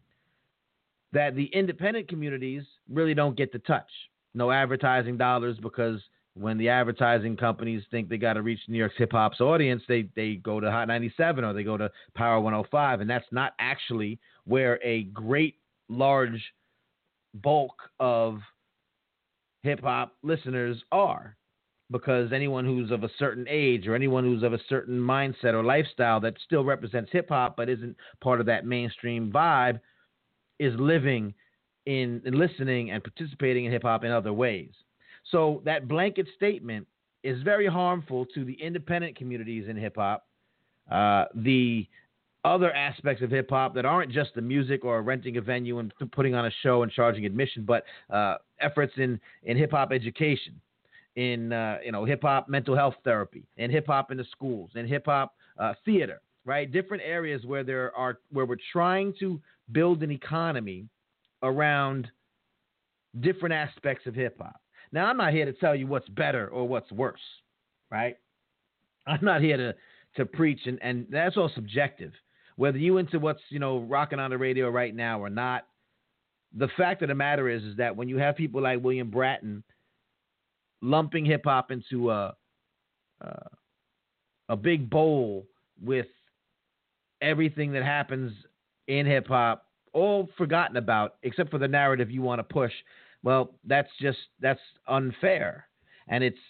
that the independent communities really don't get to touch. No advertising dollars, because when the advertising companies think they got to reach New York's hip hop's audience, they, they go to Hot ninety-seven or they go to Power one oh five. And that's not actually where a great large bulk of hip hop listeners are, because anyone who's of a certain age or anyone who's of a certain mindset or lifestyle that still represents hip hop but isn't part of that mainstream vibe is living in, in listening and participating in hip hop in other ways. So that blanket statement is very harmful to the independent communities in hip hop. Uh, the other aspects of hip hop that aren't just the music or renting a venue and putting on a show and charging admission, but uh, efforts in, in hip hop education, in uh, you know hip hop mental health therapy, in hip hop in the schools, in hip hop uh, theater, right? Different areas where there are where we're trying to build an economy around different aspects of hip hop. Now, I'm not here to tell you what's better or what's worse, right? I'm not here to, to preach, and, and that's all subjective. Whether you into what's, you know, rocking on the radio right now or not, the fact of the matter is, is that when you have people like William Bratton lumping hip hop into a, uh, a big bowl with everything that happens in hip hop, all forgotten about, except for the narrative you want to push, well, that's just, that's unfair. And it's,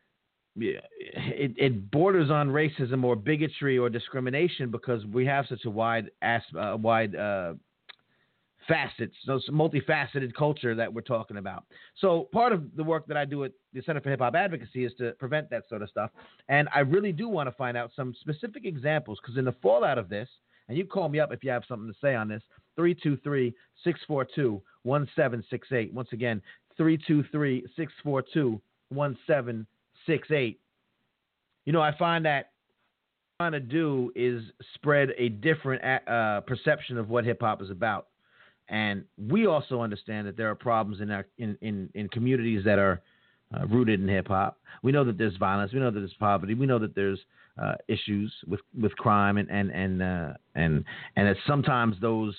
it, it borders on racism or bigotry or discrimination, because we have such a wide, as, uh, wide uh, facets, so it's a multifaceted culture that we're talking about. So part of the work that I do at the Center for Hip Hop Advocacy is to prevent that sort of stuff. And I really do want to find out some specific examples, because in the fallout of this, and you call me up if you have something to say on this, three two three, six four two, one seven six eight. Once again, three two three, six four two, one seven six eight. You know, I find that what I'm trying to do is spread a different uh, perception of what hip-hop is about. And we also understand that there are problems in our in, in, in communities that are uh, rooted in hip-hop. We know that there's violence. We know that there's poverty. We know that there's Uh, issues with, with crime and and and uh, and and that sometimes those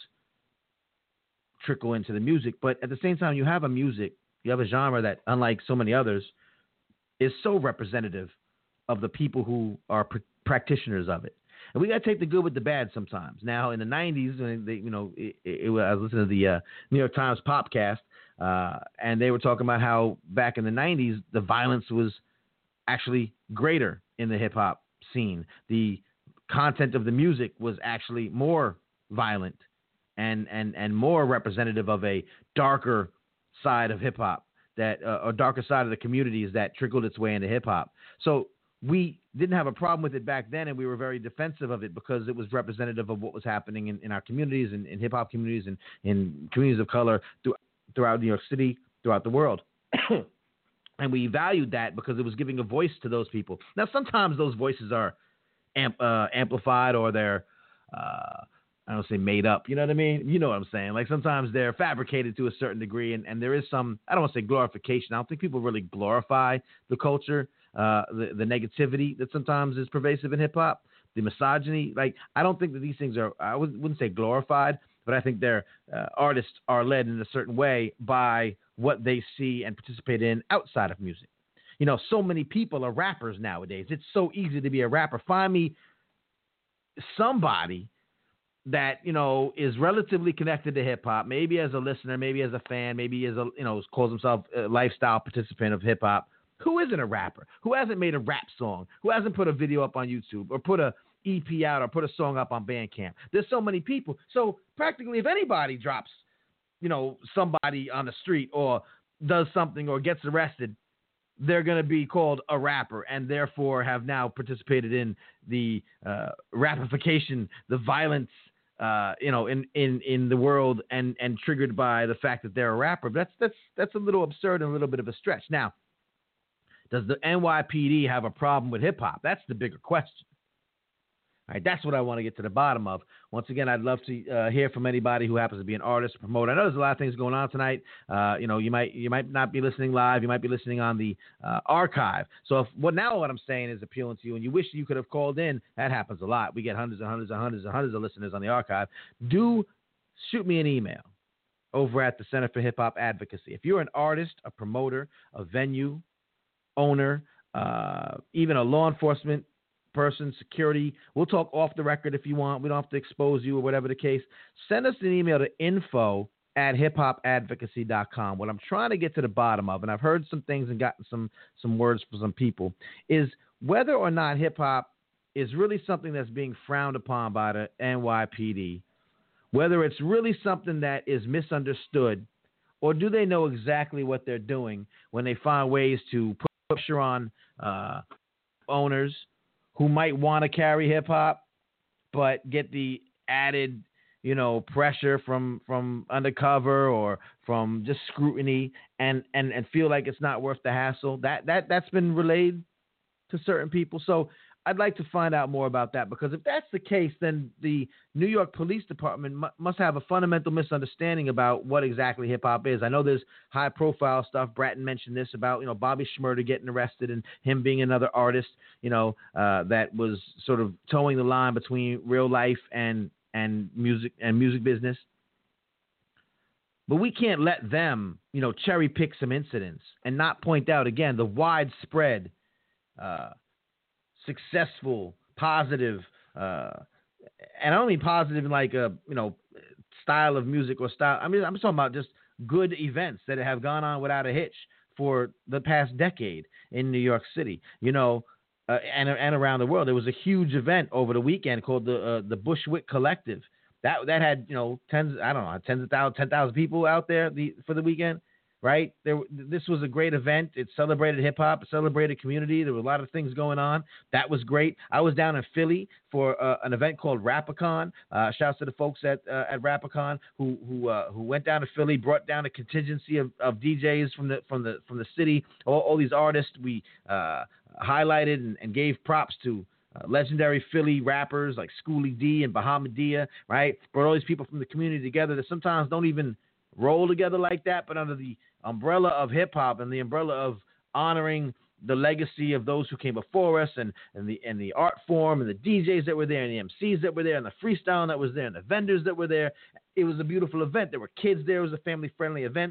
trickle into the music. But at the same time, you have a music, you have a genre that, unlike so many others, is so representative of the people who are pr- practitioners of it. And we got to take the good with the bad sometimes. Now, in the nineties, when they, you know, it, it, it, I was listening to the uh, New York Times Popcast, uh, and they were talking about how back in the nineties, the violence was actually greater in the hip hop scene. The content of the music was actually more violent and and and more representative of a darker side of hip hop, that uh, a darker side of the communities that trickled its way into hip hop. So we didn't have a problem with it back then, and we were very defensive of it because it was representative of what was happening in, in our communities and in hip hop communities and in communities of color through, throughout New York City, throughout the world. And we valued that because it was giving a voice to those people. Now, sometimes those voices are amp, uh, amplified, or they're, uh, I don't say made up. You know what I mean? You know what I'm saying? Like sometimes they're fabricated to a certain degree, and, and there is some, I don't want to say glorification. I don't think people really glorify the culture, uh, the, the negativity that sometimes is pervasive in hip hop, the misogyny. Like, I don't think that these things are, I wouldn't say glorified, but I think their uh, artists are led in a certain way by what they see and participate in outside of music. You know, so many people are rappers nowadays. It's so easy to be a rapper. Find me somebody that, you know, is relatively connected to hip hop, maybe as a listener, maybe as a fan, maybe as a, you know, calls himself a lifestyle participant of hip hop, who isn't a rapper, who hasn't made a rap song, who hasn't put a video up on YouTube or put a E P out or put a song up on Bandcamp. There's so many people. So practically if anybody drops, you know, somebody on the street or does something or gets arrested, they're going to be called a rapper and therefore have now participated in the uh, rapification, the violence, uh, you know, in, in, in the world and, and triggered by the fact that they're a rapper. But that's, that's, that's a little absurd and a little bit of a stretch. Now, does the N Y P D have a problem with hip hop? That's the bigger question. All right, that's what I want to get to the bottom of. Once again, I'd love to uh, hear from anybody who happens to be an artist or promoter. I know there's a lot of things going on tonight. Uh, you know, you might you might not be listening live. You might be listening on the uh, archive. So if, what now what I'm saying is appealing to you, and you wish you could have called in. That happens a lot. We get hundreds and hundreds and hundreds and hundreds of listeners on the archive. Do shoot me an email over at the Center for Hip Hop Advocacy. If you're an artist, a promoter, a venue owner, uh, even a law enforcement person, security. We'll talk off the record if you want. We don't have to expose you or whatever the case. Send us an email to info at hip hop advocacy dot com. What I'm trying to get to the bottom of, and I've heard some things and gotten some, some words from some people, is whether or not hip-hop is really something that's being frowned upon by the N Y P D, whether it's really something that is misunderstood, or do they know exactly what they're doing when they find ways to put pressure on uh, owners who might want to carry hip hop, but get the added, you know, pressure from, from undercover or from just scrutiny and, and, and feel like it's not worth the hassle. That, that, that's been relayed to certain people. So I'd like to find out more about that, because if that's the case, then the New York Police Department mu- must have a fundamental misunderstanding about what exactly hip hop is. I know there's high profile stuff. Bratton mentioned this about, you know, Bobby Shmurda getting arrested and him being another artist, you know, uh, that was sort of towing the line between real life and, and music and music business. But we can't let them, you know, cherry pick some incidents and not point out again the widespread, uh, successful, positive, uh, and I don't mean positive in like a, you know, style of music or style. I mean, I'm talking about just good events that have gone on without a hitch for the past decade in New York City, you know, uh, and and around the world. There was a huge event over the weekend called the uh, the Bushwick Collective. That that had, you know, tens, I don't know, tens of thousands, ten thousand people out there the, for the weekend. Right there, this was a great event. It celebrated hip hop, it celebrated community. There were a lot of things going on. That was great. I was down in Philly for uh, an event called Rapicon. Uh, shouts to the folks at uh, at Rapicon who who uh, who went down to Philly, brought down a contingency of, of D Js from the from the from the city. All, all these artists we uh, highlighted and, and gave props to. Uh, legendary Philly rappers like Schoolie D and Bahamadia, right? Brought all these people from the community together that sometimes don't even roll together like that, but under the umbrella of hip hop and the umbrella of honoring the legacy of those who came before us, and, and the and the art form and the D Js that were there and the M Cs that were there and the freestyle that was there and the vendors that were there. It was a beautiful event. There were kids there. It was a family friendly event.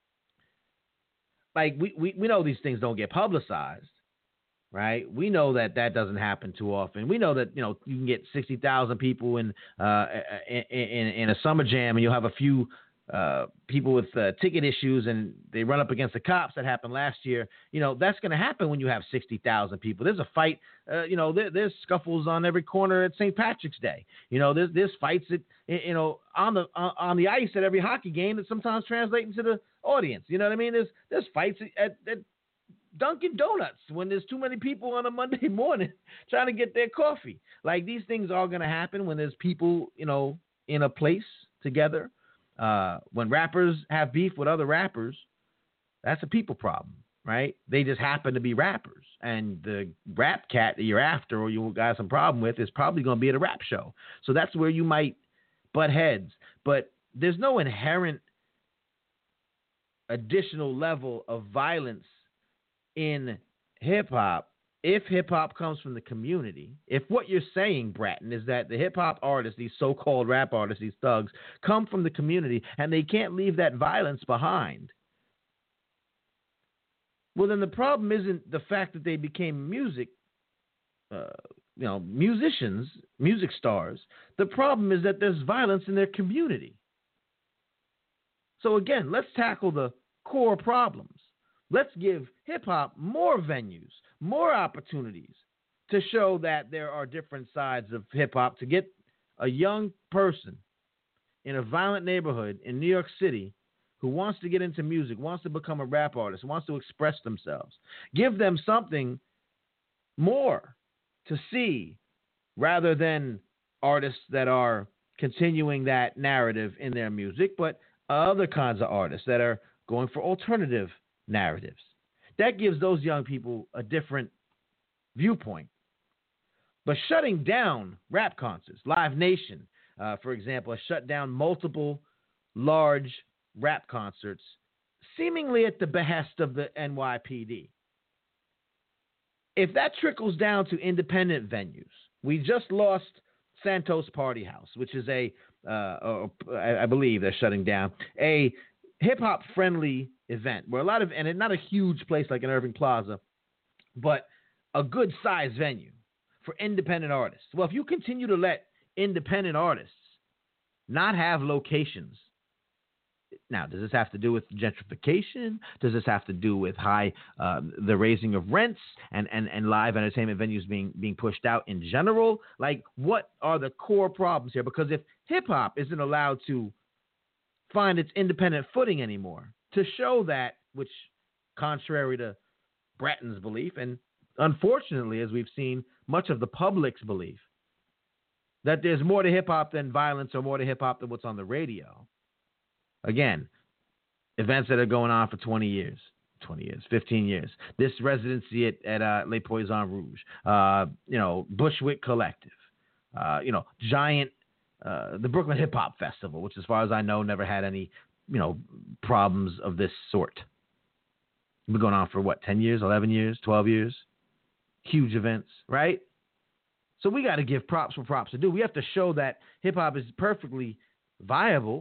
Like we, we, we know these things don't get publicized, right? We know that that doesn't happen too often. We know that, you know, you can get sixty thousand people in, uh, in, in, in a summer jam and you'll have a few Uh, people with uh, ticket issues and they run up against the cops. That happened last year. You know, that's going to happen when you have sixty thousand people. There's a fight, uh, you know, there, there's scuffles on every corner at Saint Patrick's Day. You know, there's, there's fights that, you know, on the, on, on the ice at every hockey game that sometimes translate into the audience. You know what I mean? There's, there's fights at, at Dunkin' Donuts when there's too many people on a Monday morning trying to get their coffee. Like, these things are going to happen when there's people, you know, in a place together. Uh, when rappers have beef with other rappers, that's a people problem, right? They just happen to be rappers. And the rap cat that you're after or you got some problem with is probably going to be at a rap show. So that's where you might butt heads. But there's no inherent additional level of violence in hip-hop. If hip-hop comes from the community, if what you're saying, Bratton, is that the hip-hop artists, these so-called rap artists, these thugs, come from the community and they can't leave that violence behind, well, then the problem isn't the fact that they became music, uh, you know, musicians, music stars. The problem is that there's violence in their community. So again, let's tackle the core problems. Let's give hip-hop more venues, more opportunities to show that there are different sides of hip-hop, to get a young person in a violent neighborhood in New York City who wants to get into music, wants to become a rap artist, wants to express themselves, give them something more to see rather than artists that are continuing that narrative in their music, but other kinds of artists that are going for alternative narratives. That gives those young people a different viewpoint. But shutting down rap concerts, Live Nation, uh, for example, has shut down multiple large rap concerts, seemingly at the behest of the N Y P D. If that trickles down to independent venues, we just lost Santos Party House, which is a, uh, I believe they're shutting down, a hip-hop friendly event where a lot of, and not a huge place like an Irving Plaza, but a good sized venue for independent artists. Well, if you continue to let independent artists not have locations, now, does this have to do with gentrification? Does this have to do with high, uh, the raising of rents and, and, and live entertainment venues being being pushed out in general? Like, what are the core problems here? Because if hip-hop isn't allowed to find its independent footing anymore, to show that, which contrary to Bratton's belief, and unfortunately, as we've seen, much of the public's belief, that there's more to hip-hop than violence or more to hip-hop than what's on the radio. Again, events that are going on for twenty years, twenty years, fifteen years. This residency at, at uh, Les Poissons Rouge, uh, you know, Bushwick Collective, uh, you know, giant, uh, the Brooklyn Hip Hop Festival, which as far as I know, never had any, you know, problems of this sort. It's been going on for what, ten years, eleven years, twelve years? Huge events, right? So we got to give props for props to do. We have to show that hip hop is perfectly viable.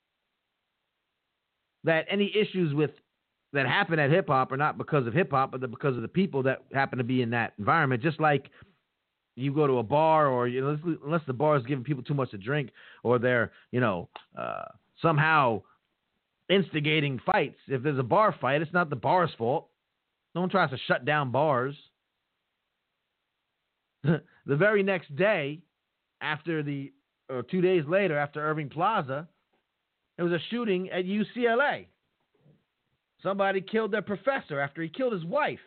That any issues with that happen at hip hop are not because of hip hop, but because of the people that happen to be in that environment. Just like you go to a bar, or you know, unless the bar is giving people too much to drink, or they're you know uh, somehow instigating fights. If there's a bar fight, it's not the bar's fault. No one tries to shut down bars. The very next day, after the or two days later, after Irving Plaza, there was a shooting at U C L A. Somebody killed their professor after he killed his wife.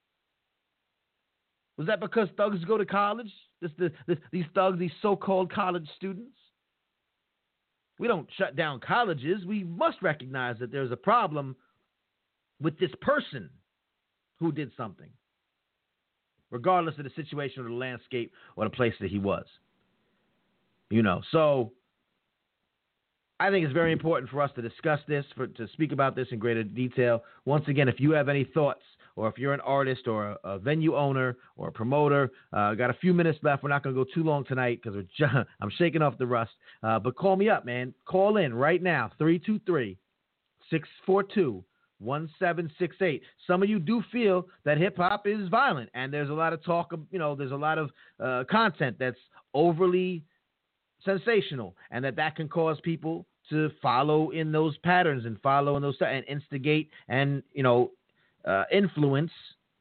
Was that because thugs go to college? This, this, this, these thugs, these so-called college students? We don't shut down colleges. We must recognize that there's a problem with this person who did something, regardless of the situation or the landscape or the place that he was. You know, so I think it's very important for us to discuss this, for to speak about this in greater detail. Once again, if you have any thoughts, or if you're an artist or a, a venue owner or a promoter, uh, got a few minutes left. We're not going to go too long tonight because we're just, I'm shaking off the rust. Uh, but call me up, man. Call in right now, three two three, six four two, one seven six eight. Some of you do feel that hip-hop is violent, and there's a lot of talk, of, you know, there's a lot of uh, content that's overly sensational, and that that can cause people to follow in those patterns and follow in those and instigate and, you know, uh, influence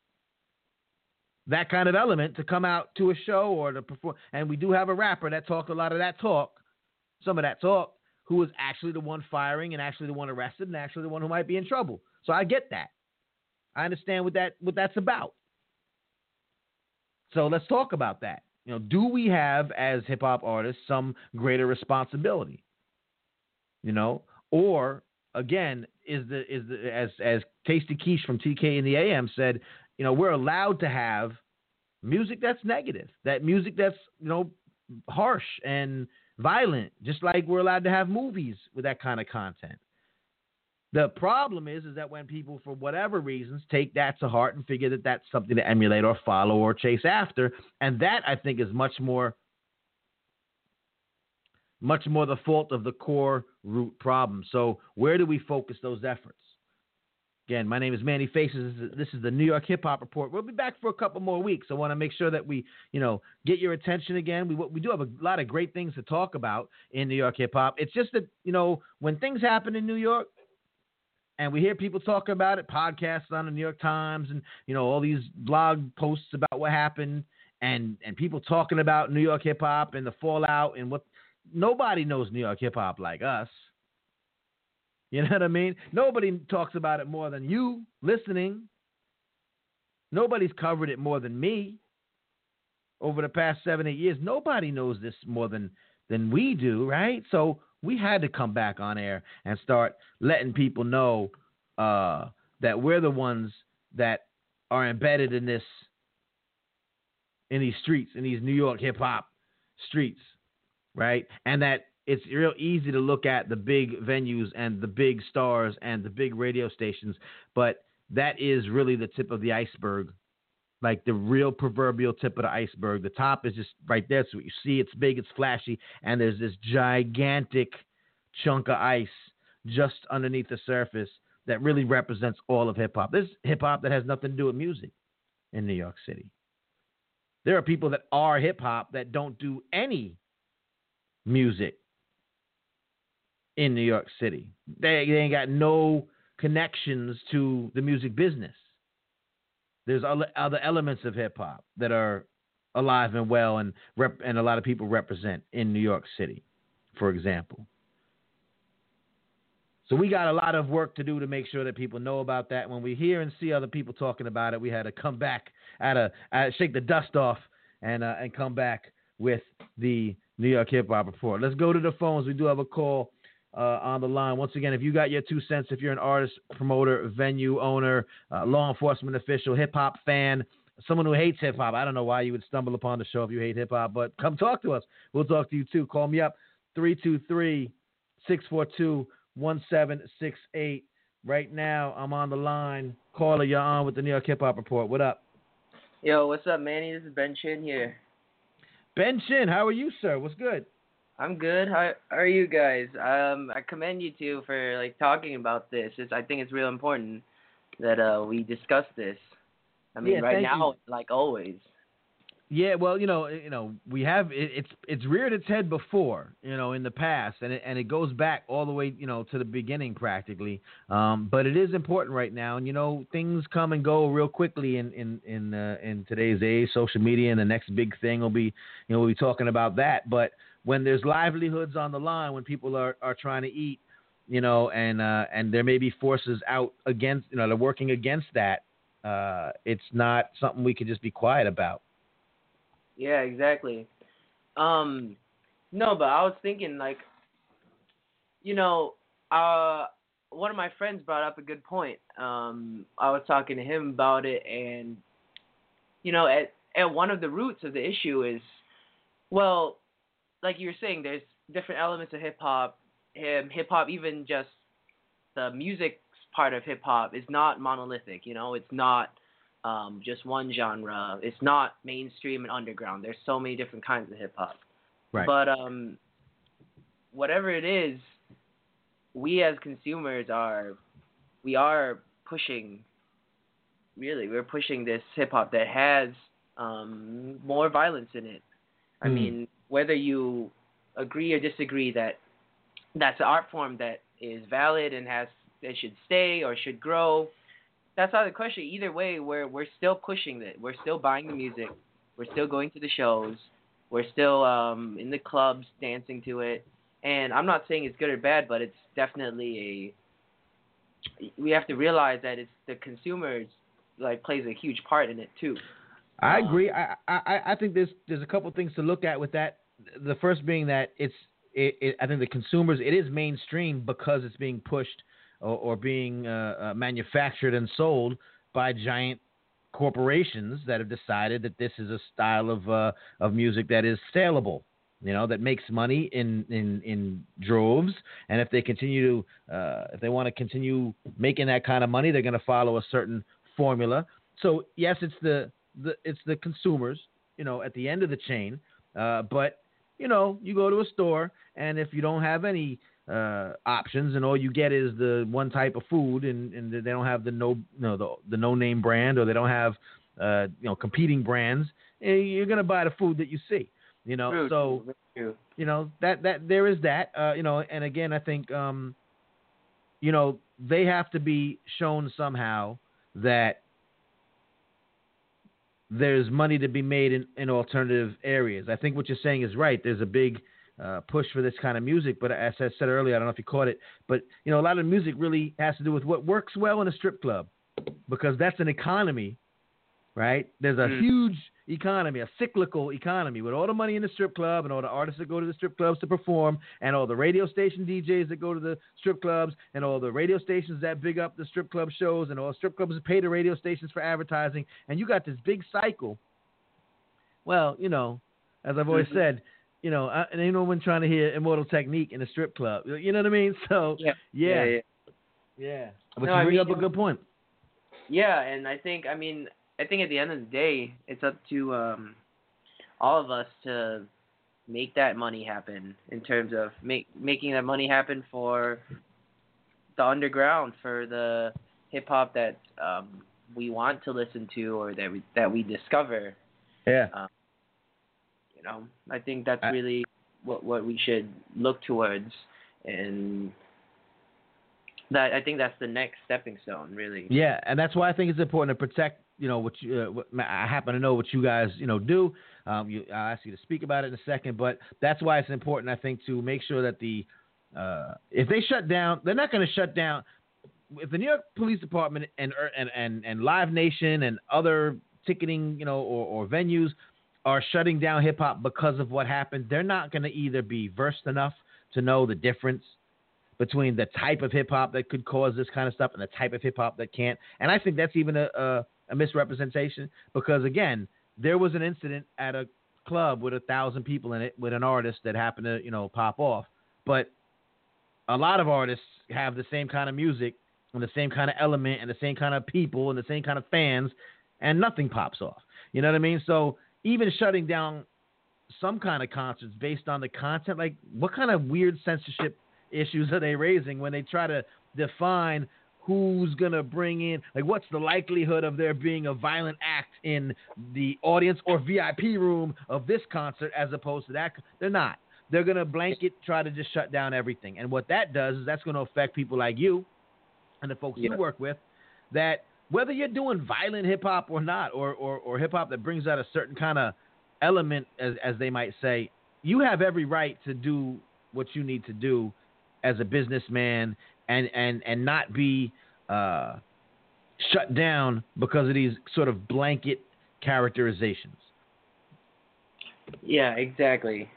that kind of element to come out to a show or to perform. And we do have a rapper that talked a lot of that talk, some of that talk, who was actually the one firing and actually the one arrested and actually the one who might be in trouble. So I get that. I understand what that what that's about. So let's talk about that. You know, do we have, as hip hop artists, some greater responsibility? You know, or again, is the is the as as Tasty Quiche from T K in the A M said, you know, we're allowed to have music that's negative, that music that's, you know, harsh and violent, just like we're allowed to have movies with that kind of content. The problem is, is that when people, for whatever reasons, take that to heart and figure that that's something to emulate or follow or chase after, and that I think is much more. Much more the fault of the core root problem. So where do we focus those efforts? Again, my name is Manny Faces. This is, this is the New York Hip Hop Report. We'll be back for a couple more weeks. I want to make sure that we, you know, get your attention again. We we do have a lot of great things to talk about in New York hip hop. It's just that, you know, when things happen in New York and we hear people talking about it, podcasts on the New York Times and, you know, all these blog posts about what happened and, and people talking about New York hip hop and the fallout and what. Nobody knows New York hip hop like us. You know what I mean? Nobody talks about it more than you listening. Nobody's covered it more than me over the past seven, eight years. Nobody knows this more than, than we do, right? So we had to come back on air and start letting people know uh, that we're the ones that are embedded in this, in these streets, in these New York hip hop streets, right? And that it's real easy to look at the big venues and the big stars and the big radio stations, but that is really the tip of the iceberg, like the real proverbial tip of the iceberg. The top is just right there. So you see it's big, it's flashy, and there's this gigantic chunk of ice just underneath the surface that really represents all of hip-hop. There's hip-hop that has nothing to do with music in New York City. There are people that are hip-hop that don't do any music in New York City. They, they ain't got no connections to the music business. There's other, other elements of hip-hop that are alive and well and rep, and a lot of people represent in New York City, for example. So we got a lot of work to do to make sure that people know about that. When we hear and see other people talking about it, we had to come back, at a, at, shake the dust off, and uh, and come back with the New York Hip Hop Report. Let's go to the phones. We do have a call uh, on the line. Once again, if you got your two cents, if you're an artist, promoter, venue owner, uh, law enforcement official, hip hop fan, someone who hates hip hop, I don't know why you would stumble upon the show if you hate hip hop, but come talk to us. We'll talk to you too. Call me up, three two three, six four two, one seven six eight. Right now, I'm on the line. Caller, you're on with the New York Hip Hop Report. What up? Yo, what's up, Manny? This is Ben Chin here. Ben Chin, how are you, sir? What's good? I'm good. How, how are you guys? Um, I commend you two for like talking about this. It's, I think it's real important that uh we discuss this. I mean, yeah, right now, you. like always. Yeah, well, you know, you know, we have it, it's it's reared its head before, you know, in the past, and it and it goes back all the way, you know, to the beginning practically. Um, but it is important right now, and you know, things come and go real quickly in in in uh, in today's age. Social media, and the next big thing will be, you know, we'll be talking about that. But when there's livelihoods on the line, when people are, are trying to eat, you know, and uh, and there may be forces out against, you know, they're working against that. Uh, it's not something we could just be quiet about. Yeah, exactly. Um, no, but I was thinking, like, you know, uh, one of my friends brought up a good point. Um, I was talking to him about it, and, you know, at, at one of the roots of the issue is, well, like you were saying, there's different elements of hip-hop. Um, hip-hop, even just the music part of hip-hop, is not monolithic, you know? It's not Um, just one genre. It's not mainstream and underground. There's so many different kinds of hip hop. Right. But um, whatever it is, we as consumers are, we are pushing. Really, we're pushing this hip hop that has um, more violence in it. I mm. mean, whether you agree or disagree that that's an art form that is valid and has that should stay or should grow. That's not the question. Either way, we're we're still pushing it. We're still buying the music. We're still going to the shows. We're still um, in the clubs dancing to it. And I'm not saying it's good or bad, but it's definitely a. We have to realize that it's the consumers like plays a huge part in it too. I agree. I, I I think there's there's a couple things to look at with that. The first being that it's it, it, I think the consumers, it is mainstream because it's being pushed or, or being uh, uh, manufactured and sold by giant corporations that have decided that this is a style of uh, of music that is saleable, you know, that makes money in, in, in droves. And if they continue to, uh, if they want to continue making that kind of money, they're going to follow a certain formula. So yes, it's the, the it's the consumers, you know, at the end of the chain. Uh, but you know, you go to a store, and if you don't have any uh, options, and all you get is the one type of food, and, and they don't have the no, you know, the, the no name brand, or they don't have, uh, you know, competing brands, you're gonna buy the food that you see, you know. True, so, true. you know, that that there is that, uh, you know, and again, I think, um, you know, they have to be shown somehow that there's money to be made in, in alternative areas. I think what you're saying is right. There's a big uh, push for this kind of music. But as I said earlier, I don't know if you caught it, but you know, a lot of music really has to do with what works well in a strip club, because that's an economy, right? There's a mm. huge economy, a cyclical economy, with all the money in the strip club and all the artists that go to the strip clubs to perform, and all the radio station D Js that go to the strip clubs, and all the radio stations that big up the strip club shows, and all strip clubs that pay the radio stations for advertising. And you got this big cycle. Well, you know, as I've always mm-hmm. said, you know, I, and ain't no one trying to hear Immortal Technique in a strip club. You know what I mean? So, yeah. Yeah. Yeah. yeah. But no, you bring I mean, up a good point. Yeah, and I think, I mean, I think at the end of the day, it's up to um, all of us to make that money happen, in terms of make, making that money happen for the underground, for the hip-hop that um, we want to listen to, or that we, that we discover. Yeah. Um, you know, I think that's really what what we should look towards, and that I think that's the next stepping stone, really. Yeah, and that's why I think it's important to protect, you know, what you. Uh, what, I happen to know what you guys, you know, do. Um, you, I'll ask you to speak about it in a second, but that's why it's important, I think, to make sure that the uh, if they shut down, they're not going to shut down. If the New York Police Department and and and, and Live Nation and other ticketing, you know, or, or venues are shutting down hip hop because of what happened, they're not going to either be versed enough to know the difference between the type of hip hop that could cause this kind of stuff and the type of hip hop that can't. And I think that's even a, a, a misrepresentation, because again, there was an incident at a club with a thousand people in it with an artist that happened to, you know, pop off. But a lot of artists have the same kind of music and the same kind of element and the same kind of people and the same kind of fans, and nothing pops off. You know what I mean? So even shutting down some kind of concerts based on the content, like what kind of weird censorship issues are they raising when they try to define who's going to bring in, like what's the likelihood of there being a violent act in the audience or V I P room of this concert as opposed to that? They're not. They're going to blanket try to just shut down everything. And what that does is that's going to affect people like you and the folks yeah. you work with, that whether you're doing violent hip-hop or not, or, or, or hip-hop that brings out a certain kind of element, as, as they might say, you have every right to do what you need to do as a businessman, and, and, and not be uh, shut down because of these sort of blanket characterizations. Yeah, exactly.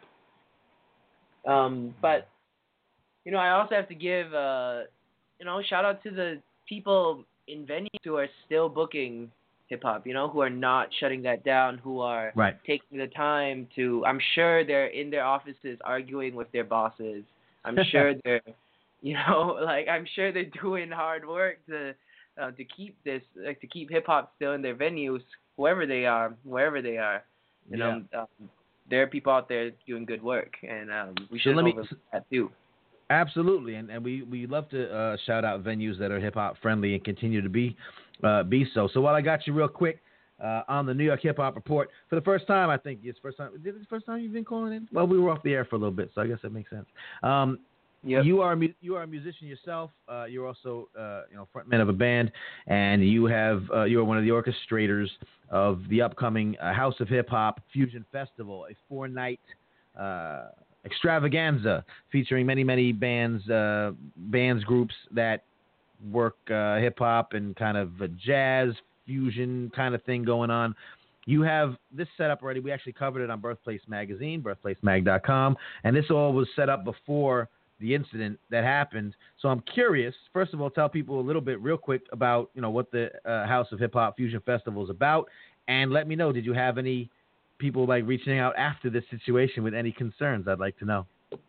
Um, but, you know, I also have to give, uh, you know, shout out to the people in venues who are still booking hip-hop, you know, who are not shutting that down, who are right. taking the time to, I'm sure they're in their offices arguing with their bosses. I'm sure they're, you know, like, I'm sure they're doing hard work to uh, to keep this, like, to keep hip-hop still in their venues, whoever they are, wherever they are. You yeah. know, um, there are people out there doing good work, and um, we should so overlook that too. Absolutely, and, and we, we love to uh, shout out venues that are hip-hop friendly and continue to be uh, be so. So while I got you real quick uh, on the New York Hip Hop Report, for the first time, I think it's first time. Is it the first time you've been calling in? Well, we were off the air for a little bit, so I guess that makes sense. Um, yep. You are you are a musician yourself. Uh, you're also uh, you know frontman of a band, and you have uh, you are one of the orchestrators of the upcoming uh, House of Hip Hop Fusion Festival, a four night uh, extravaganza featuring many many bands uh, bands groups that work uh, hip hop and kind of a jazz fusion kind of thing going on. You have this set up already. We actually covered it on Birthplace Magazine, birthplace mag dot com, and this all was set up before the incident that happened. So I'm curious, first of all, tell people a little bit real quick about, you know, what the uh, House of Hip Hop Fusion Festival is about, and let me know, did you have any people like reaching out after this situation with any concerns? I'd like to know.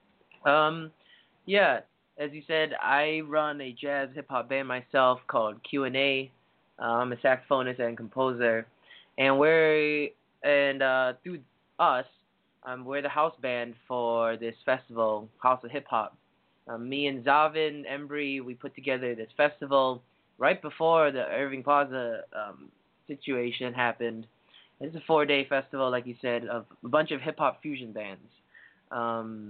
Um, yeah, as you said, I run a jazz hip hop band myself called Q and A. Uh, I'm a saxophonist and composer, and we're and uh, through us, um, we're the house band for this festival, House of Hip Hop. Um, me and Zavin Embry, we put together this festival right before the Irving Plaza um, situation happened. It's a four-day festival, like you said, of a bunch of hip-hop fusion bands. Um,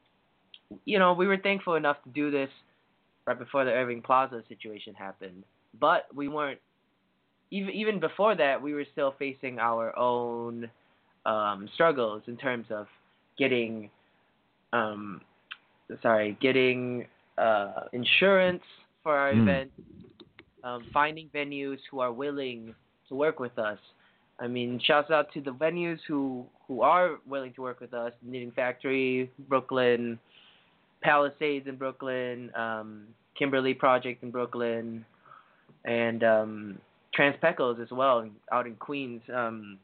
you know, we were thankful enough to do this right before the Irving Plaza situation happened. But we weren't, even even before that, we were still facing our own um, struggles in terms of getting um, sorry, getting uh, insurance for our Mm. event, um, finding venues who are willing to work with us. I mean, shouts out to the venues who, who are willing to work with us: Knitting Factory, Brooklyn, Palisades in Brooklyn, um, Kimberly Project in Brooklyn, and um, Transpecos as well out in Queens. Um,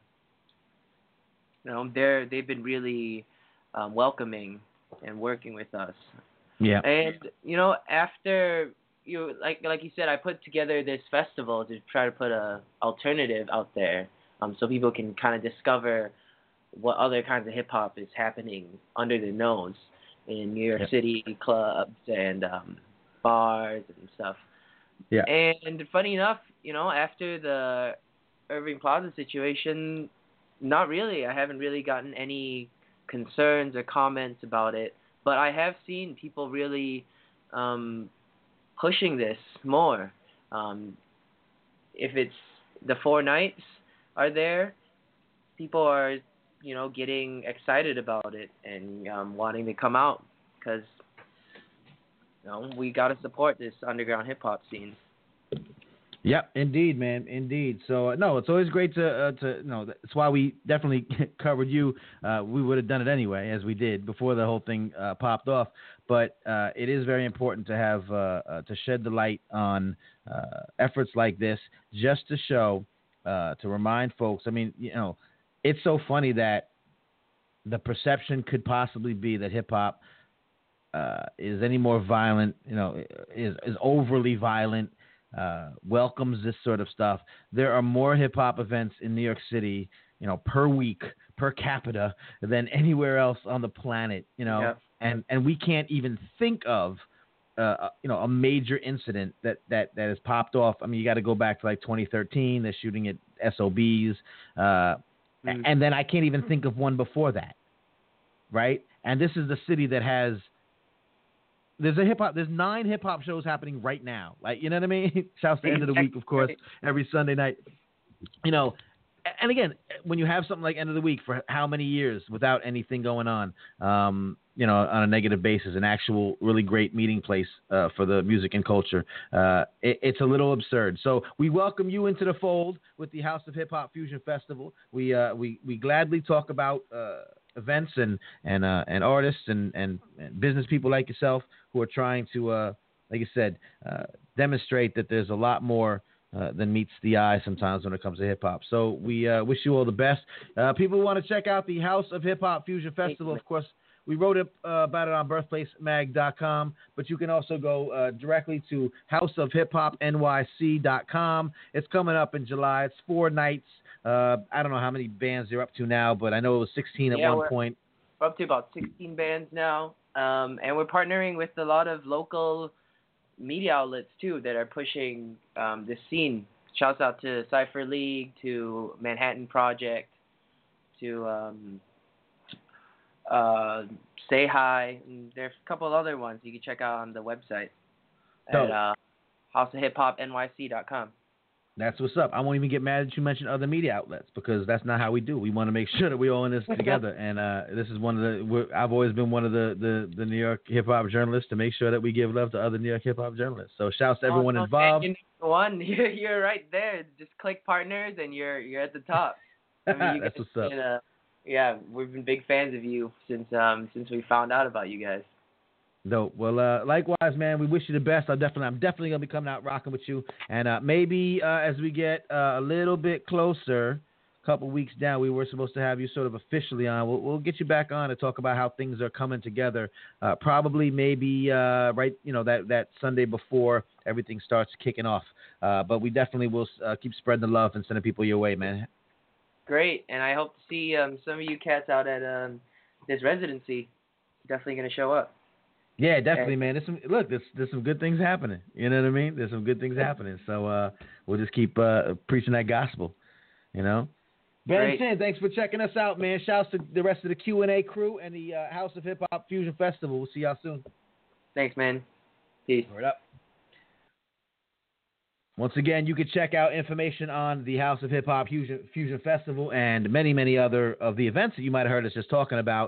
you know, they're they've been really um, welcoming and working with us. Yeah. And you know, after you like like you said, I put together this festival to try to put a alternative out there, um, so people can kind of discover what other kinds of hip hop is happening under their nose in New York Yep. City clubs and um, bars and stuff. Yeah. And funny enough, you know, after the Irving Plaza situation, not really. I haven't really gotten any concerns or comments about it, but I have seen people really um, pushing this more. Um, if it's the four nights are there, people are, you know, getting excited about it and um, wanting to come out because, you know, we got to support this underground hip hop scene. Yep, indeed, man, indeed. So uh, no, it's always great to uh, to you know. That's why we definitely covered you. Uh, we would have done it anyway, as we did before the whole thing uh, popped off. But uh, it is very important to have uh, uh, to shed the light on uh, efforts like this, just to show, uh, to remind folks. I mean, you know, it's so funny that the perception could possibly be that hip hop uh, is any more violent. You know, is is overly violent. Uh, welcomes this sort of stuff. There are more hip hop events in New York City, you know, per week, per capita than anywhere else on the planet, you know, Yep. and, and we can't even think of, uh, you know, a major incident that, that, that has popped off. I mean, you got to go back to like twenty thirteen, the shooting at S O Bs. Uh, Mm. and then I can't even think of one before that. Right. And this is the city that has, There's a hip hop. There's nine hip hop shows happening right now. Like, you know what I mean? Shouts to the end of the week, of course, every Sunday night. You know, and again, when you have something like end of the week for how many years without anything going on, um, you know, on a negative basis, an actual really great meeting place uh, for the music and culture, uh, it, it's a little absurd. So we welcome you into the fold with the House of Hip Hop Fusion Festival. We uh, we we gladly talk about uh, events and and uh, and artists and, and and business people like yourself who are trying to, uh, like I said, uh, demonstrate that there's a lot more uh, than meets the eye sometimes when it comes to hip hop. So we uh, wish you all the best. Uh, people who want to check out the House of Hip Hop Fusion Festival, of course, we wrote it, uh, about it on birthplace mag dot com, but you can also go uh, directly to house of hip hop N Y C dot com. It's coming up in July. It's four nights. Uh, I don't know how many bands they're up to now, but I know it was sixteen at Yeah, one we're- point. We're up to about sixteen bands now, um, and we're partnering with a lot of local media outlets too that are pushing um, this scene. Shouts out to Cypher League, to Manhattan Project, to um, uh, Say Hi. And there's a couple of other ones you can check out on the website Dope. at uh, house of hip hop N Y C dot com. That's what's up. I won't even get mad that you mentioned other media outlets because that's not how we do. We want to make sure that we're all in this together. And uh, this is one of the. We're, I've always been one of the, the, the New York hip hop journalists to make sure that we give love to other New York hip hop journalists. So shouts to everyone Oh, involved. and you're one, you're, you're right there. Just click partners, and you're you're at the top. I mean, you That's guys what's up. been, uh, yeah, we've been big fans of you since um since we found out about you guys. Dope. Well, uh, likewise, man. We wish you the best. I definitely, I'm definitely gonna be coming out rocking with you. And uh, maybe uh, as we get uh, a little bit closer, a couple weeks down, we were supposed to have you sort of officially on. We'll, we'll get you back on to talk about how things are coming together. Uh, probably, maybe uh, right, you know, that that Sunday before everything starts kicking off. Uh, but we definitely will uh, keep spreading the love and sending people your way, man. Great, and I hope to see um some of you cats out at um this residency. Definitely gonna show up. Yeah, definitely, man. There's some look. There's there's some good things happening. You know what I mean? There's some good things happening. So uh, we'll just keep uh, preaching that gospel. You know. Ben Great. Chin, thanks for checking us out, man. Shouts to the rest of the Q and A crew and the uh, House of Hip Hop Fusion Festival. We'll see y'all soon. Thanks, man. Peace. Word up. Once again, you can check out information on the House of Hip Hop Fusion, Fusion Festival and many, many other of the events that you might have heard us just talking about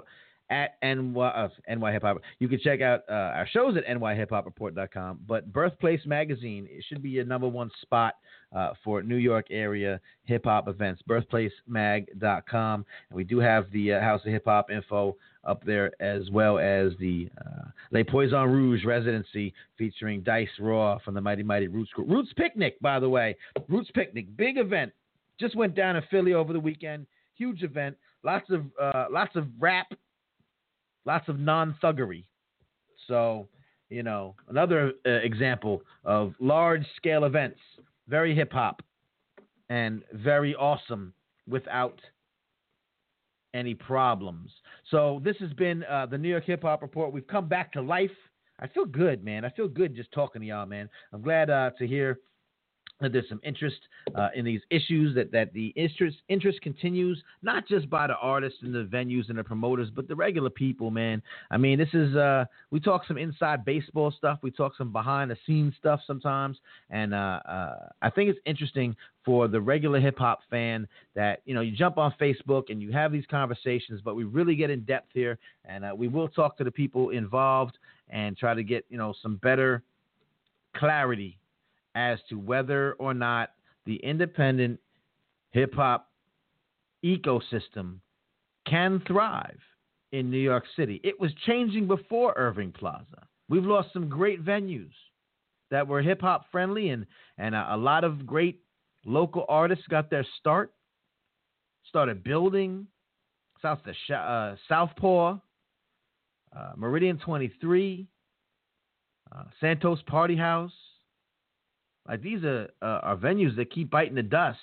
at N Y, uh, N Y Hip Hop. You can check out uh, our shows at N Y Hip Hop Report dot com. But Birthplace Magazine, it should be your number one spot uh, for New York area hip hop events. birthplace mag dot com. And we do have the uh, House of Hip Hop info up there, as well as the uh, Les Poissons Rouge residency featuring Dice Raw from the Mighty Mighty Roots Group. Roots Picnic, by the way. Roots Picnic, big event. Just went down in Philly over the weekend. Huge event. Lots of uh, lots of rap. Lots of non-thuggery. So, you know, another uh, example of large-scale events. Very hip-hop and very awesome without any problems. So this has been uh, the New York Hip Hop Report. We've come back to life. I feel good, man. I feel good just talking to y'all, man. I'm glad uh, to hear that there's some interest uh, in these issues, that, that the interest interest continues, not just by the artists and the venues and the promoters, but the regular people, man. I mean, this is, uh, we talk some inside baseball stuff. We talk some behind the scenes stuff sometimes. And uh, uh, I think it's interesting for the regular hip hop fan that, you know, you jump on Facebook and you have these conversations, but we really get in depth here. And uh, we will talk to the people involved and try to get, you know, some better clarity as to whether or not the independent hip-hop ecosystem can thrive in New York City. It was changing before Irving Plaza. We've lost some great venues that were hip-hop friendly, and, and a, a lot of great local artists got their start, started building. South the uh, Southpaw, uh, Meridian twenty-three, uh, Santos Party House. Like, these are, uh, are venues that keep biting the dust.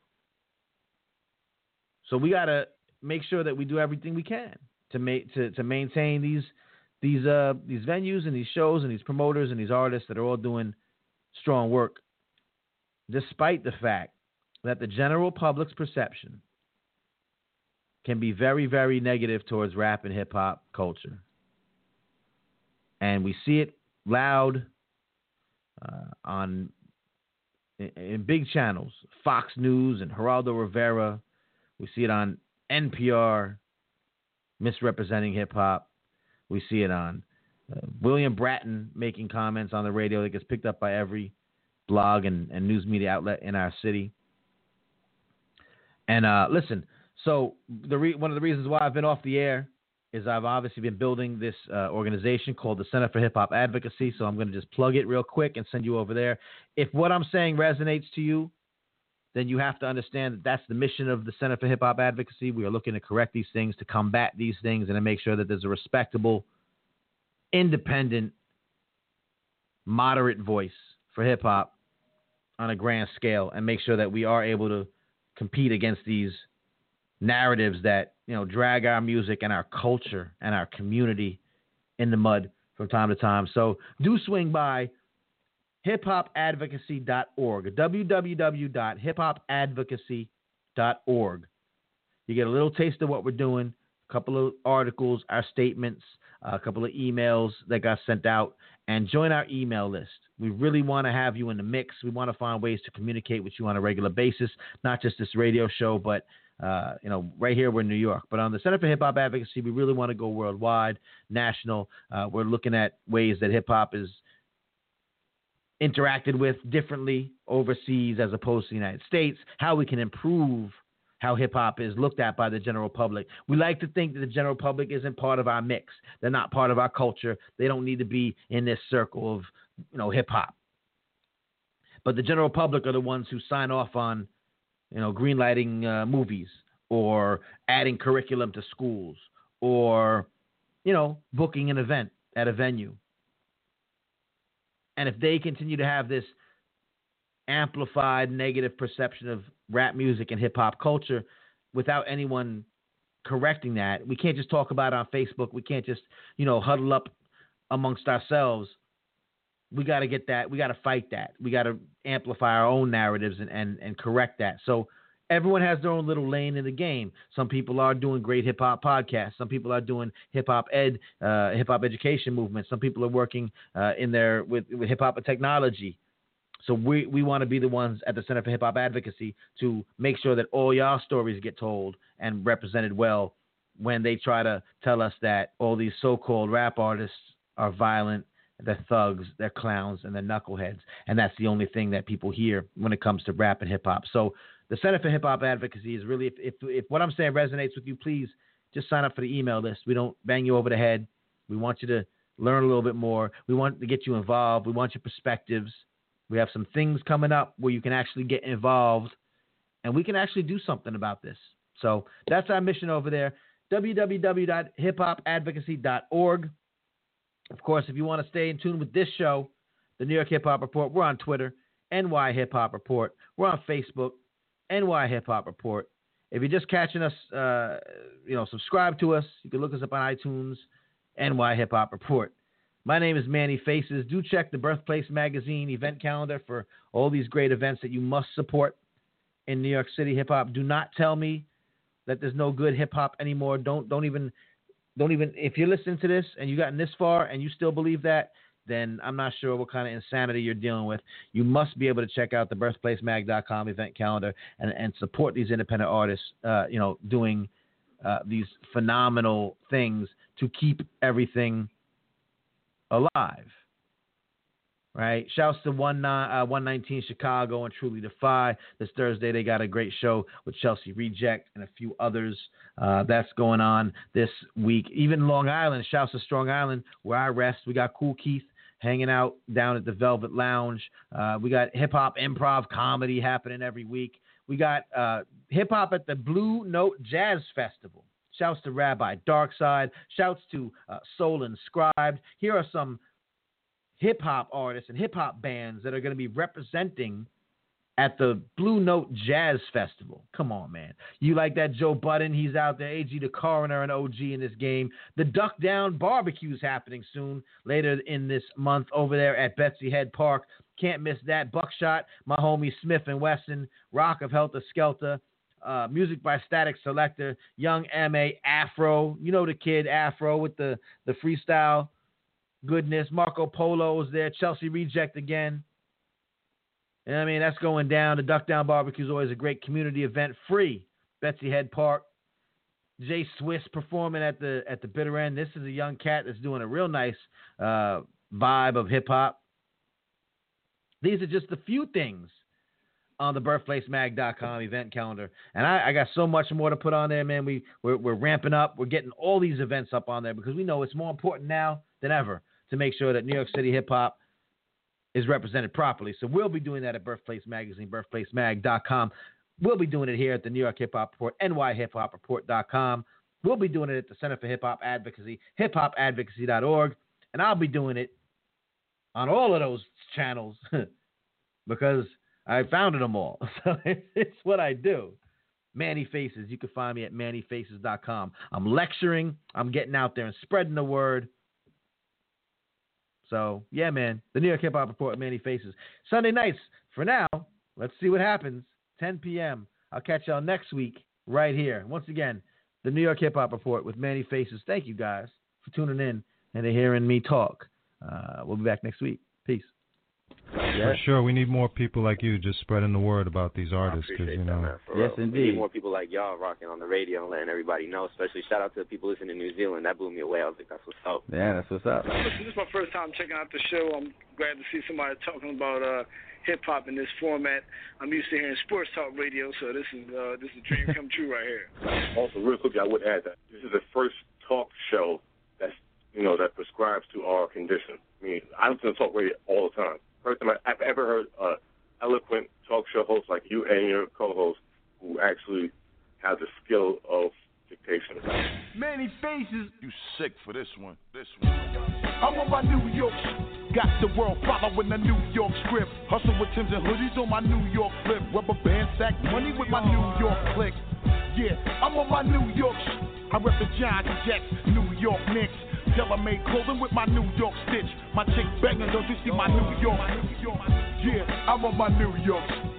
So we got to make sure that we do everything we can to make to, to maintain these these uh these venues and these shows and these promoters and these artists that are all doing strong work, despite the fact that the general public's perception can be very, very negative towards rap and hip hop culture. And we see it loud uh, on in big channels, Fox News and Geraldo Rivera. We see it on N P R, misrepresenting hip-hop. We see it on uh, William Bratton making comments on the radio that gets picked up by every blog and, and news media outlet in our city. And uh, listen, so the re- one of the reasons why I've been off the air is I've obviously been building this uh, organization called the Center for Hip Hop Advocacy. So I'm going to just plug it real quick and send you over there. If what I'm saying resonates to you, then you have to understand that that's the mission of the Center for Hip Hop Advocacy. We are looking to correct these things, to combat these things, and to make sure that there's a respectable, independent, moderate voice for hip hop on a grand scale, and make sure that we are able to compete against these narratives that, you know, drag our music and our culture and our community in the mud from time to time. So do swing by hip hop advocacy dot org, w w w dot hip hop advocacy dot org. You get a little taste of what we're doing, a couple of articles, our statements, a couple of emails that got sent out, and join our email list. We really want to have you in the mix. We want to find ways to communicate with you on a regular basis, not just this radio show, but Uh, you know, right here we're in New York. But on the Center for Hip Hop Advocacy, we really want to go worldwide, national. Uh, we're looking at ways that hip hop is interacted with differently overseas as opposed to the United States, how we can improve how hip hop is looked at by the general public. We like to think that the general public isn't part of our mix. They're not part of our culture. They don't need to be in this circle of, you know, hip hop. But the general public are the ones who sign off on, you know, greenlighting uh, movies, or adding curriculum to schools, or, you know, booking an event at a venue. And if they continue to have this amplified negative perception of rap music and hip hop culture without anyone correcting that, we can't just talk about it on Facebook. We can't just, you know, huddle up amongst ourselves. We got to get that. We got to fight that. We got to amplify our own narratives and, and, and correct that. So everyone has their own little lane in the game. Some people are doing great hip hop podcasts. Some people are doing hip hop ed, uh, hip hop education movements. Some people are working uh, in there with, with hip hop and technology. So we, we want to be the ones at the Center for Hip Hop Advocacy to make sure that all y'all stories get told and represented well when they try to tell us that all these so-called rap artists are violent, they're thugs, they're clowns, and they're knuckleheads. And that's the only thing that people hear when it comes to rap and hip-hop. So the Center for Hip-Hop Advocacy is really, if, if, if what I'm saying resonates with you, please just sign up for the email list. We don't bang you over the head. We want you to learn a little bit more. We want to get you involved. We want your perspectives. We have some things coming up where you can actually get involved, and we can actually do something about this. So that's our mission over there, w w w dot hip hop advocacy dot org. Of course, if you want to stay in tune with this show, the New York Hip Hop Report, we're on Twitter, N Y Hip Hop Report. We're on Facebook, N Y Hip Hop Report. If you're just catching us, uh, you know, subscribe to us. You can look us up on iTunes, N Y Hip Hop Report. My name is Manny Faces. Do check the Birthplace Magazine event calendar for all these great events that you must support in New York City hip hop. Do not tell me that there's no good hip hop anymore. Don't don't even don't even if you're listening to this and you've gotten this far and you still believe that, then I'm not sure what kind of insanity you're dealing with. You must be able to check out the birthplace mag dot com event calendar and, and support these independent artists, uh, you know, doing uh, these phenomenal things to keep everything alive. Right? Shouts to one nineteen Chicago and Truly Defy. This Thursday they got a great show with Chelsea Reject and a few others. Uh, that's going on this week. Even Long Island. Shouts to Strong Island where I rest. We got Cool Keith hanging out down at the Velvet Lounge. Uh, we got hip hop improv comedy happening every week. We got uh, hip hop at the Blue Note Jazz Festival. Shouts to Rabbi Darkside. Shouts to uh, Soul Inscribed. Here are some hip-hop artists and hip-hop bands that are going to be representing at the Blue Note Jazz Festival. Come on, man. You like that Joe Budden? He's out there. A G the Coroner and O G in this game. The Duck Down Barbecue is happening soon, later in this month over there at Betsy Head Park. Can't miss that. Buckshot, my homie Smith and Wesson, Rock of Helter Skelter, uh, music by Static Selector, Young M A, Afro. You know the kid, Afro, with the, the freestyle goodness. Marco Polo is there. Chelsea Reject again. And I mean, that's going down. The Duck Down Barbecue is always a great community event, free. Betsy Head Park. Jay Swiss performing at the at the bitter end. This is a young cat that's doing a real nice uh, vibe of hip hop. These are just a few things on the birthplace mag dot com event calendar, and I, I got so much more to put on there, man. We we're, we're ramping up. We're getting all these events up on there because we know it's more important now than ever to make sure that New York City hip hop is represented properly. So we'll be doing that at Birthplace Magazine, birthplace mag dot com. We'll be doing it here at the New York Hip Hop Report, N Y hip hop report dot com. We'll be doing it at the Center for Hip Hop Advocacy, hip hop advocacy dot org. And I'll be doing it on all of those channels because I founded them all. So it's what I do. Manny Faces. You can find me at manny faces dot com. I'm lecturing. I'm getting out there and spreading the word. So, yeah, man, the New York Hip Hop Report, Manny Faces. Sunday nights, for now, let's see what happens. ten p.m. I'll catch y'all next week right here. Once again, the New York Hip Hop Report with Manny Faces. Thank you, guys, for tuning in and hearing me talk. Uh, we'll be back next week. Peace. Yeah. For sure, we need more people like you just spreading the word about these artists. Cause, you know, that, yes, real. indeed. We need more people like y'all rocking on the radio and letting everybody know, especially shout out to the people listening in New Zealand. That blew me away. I was like, that's what's up. Yeah, that's what's up. Listen, this is my first time checking out the show. I'm glad to see somebody talking about uh, hip-hop in this format. I'm used to hearing sports talk radio, so this is uh, this is a dream come true right here. Also, real quickly, I would add that this is the first talk show that's, you know, that prescribes to our condition. I mean, I listen to talk radio all the time. First time I've ever heard an eloquent talk show host like you and your co-host who actually have the skill of dictation. Manny Faces. You sick for this one. This one. I'm on my New York. Got the world following the New York script. Hustle with Timbs and hoodies on my New York flip. Rubber band sack money with my New York click. Yeah, I'm on my New York. I rep the Giants and Jets, New York Knicks. Tailor-made clothing with my New York stitch. My chick banging, don't you see my New York? Yeah, I'm on my New York.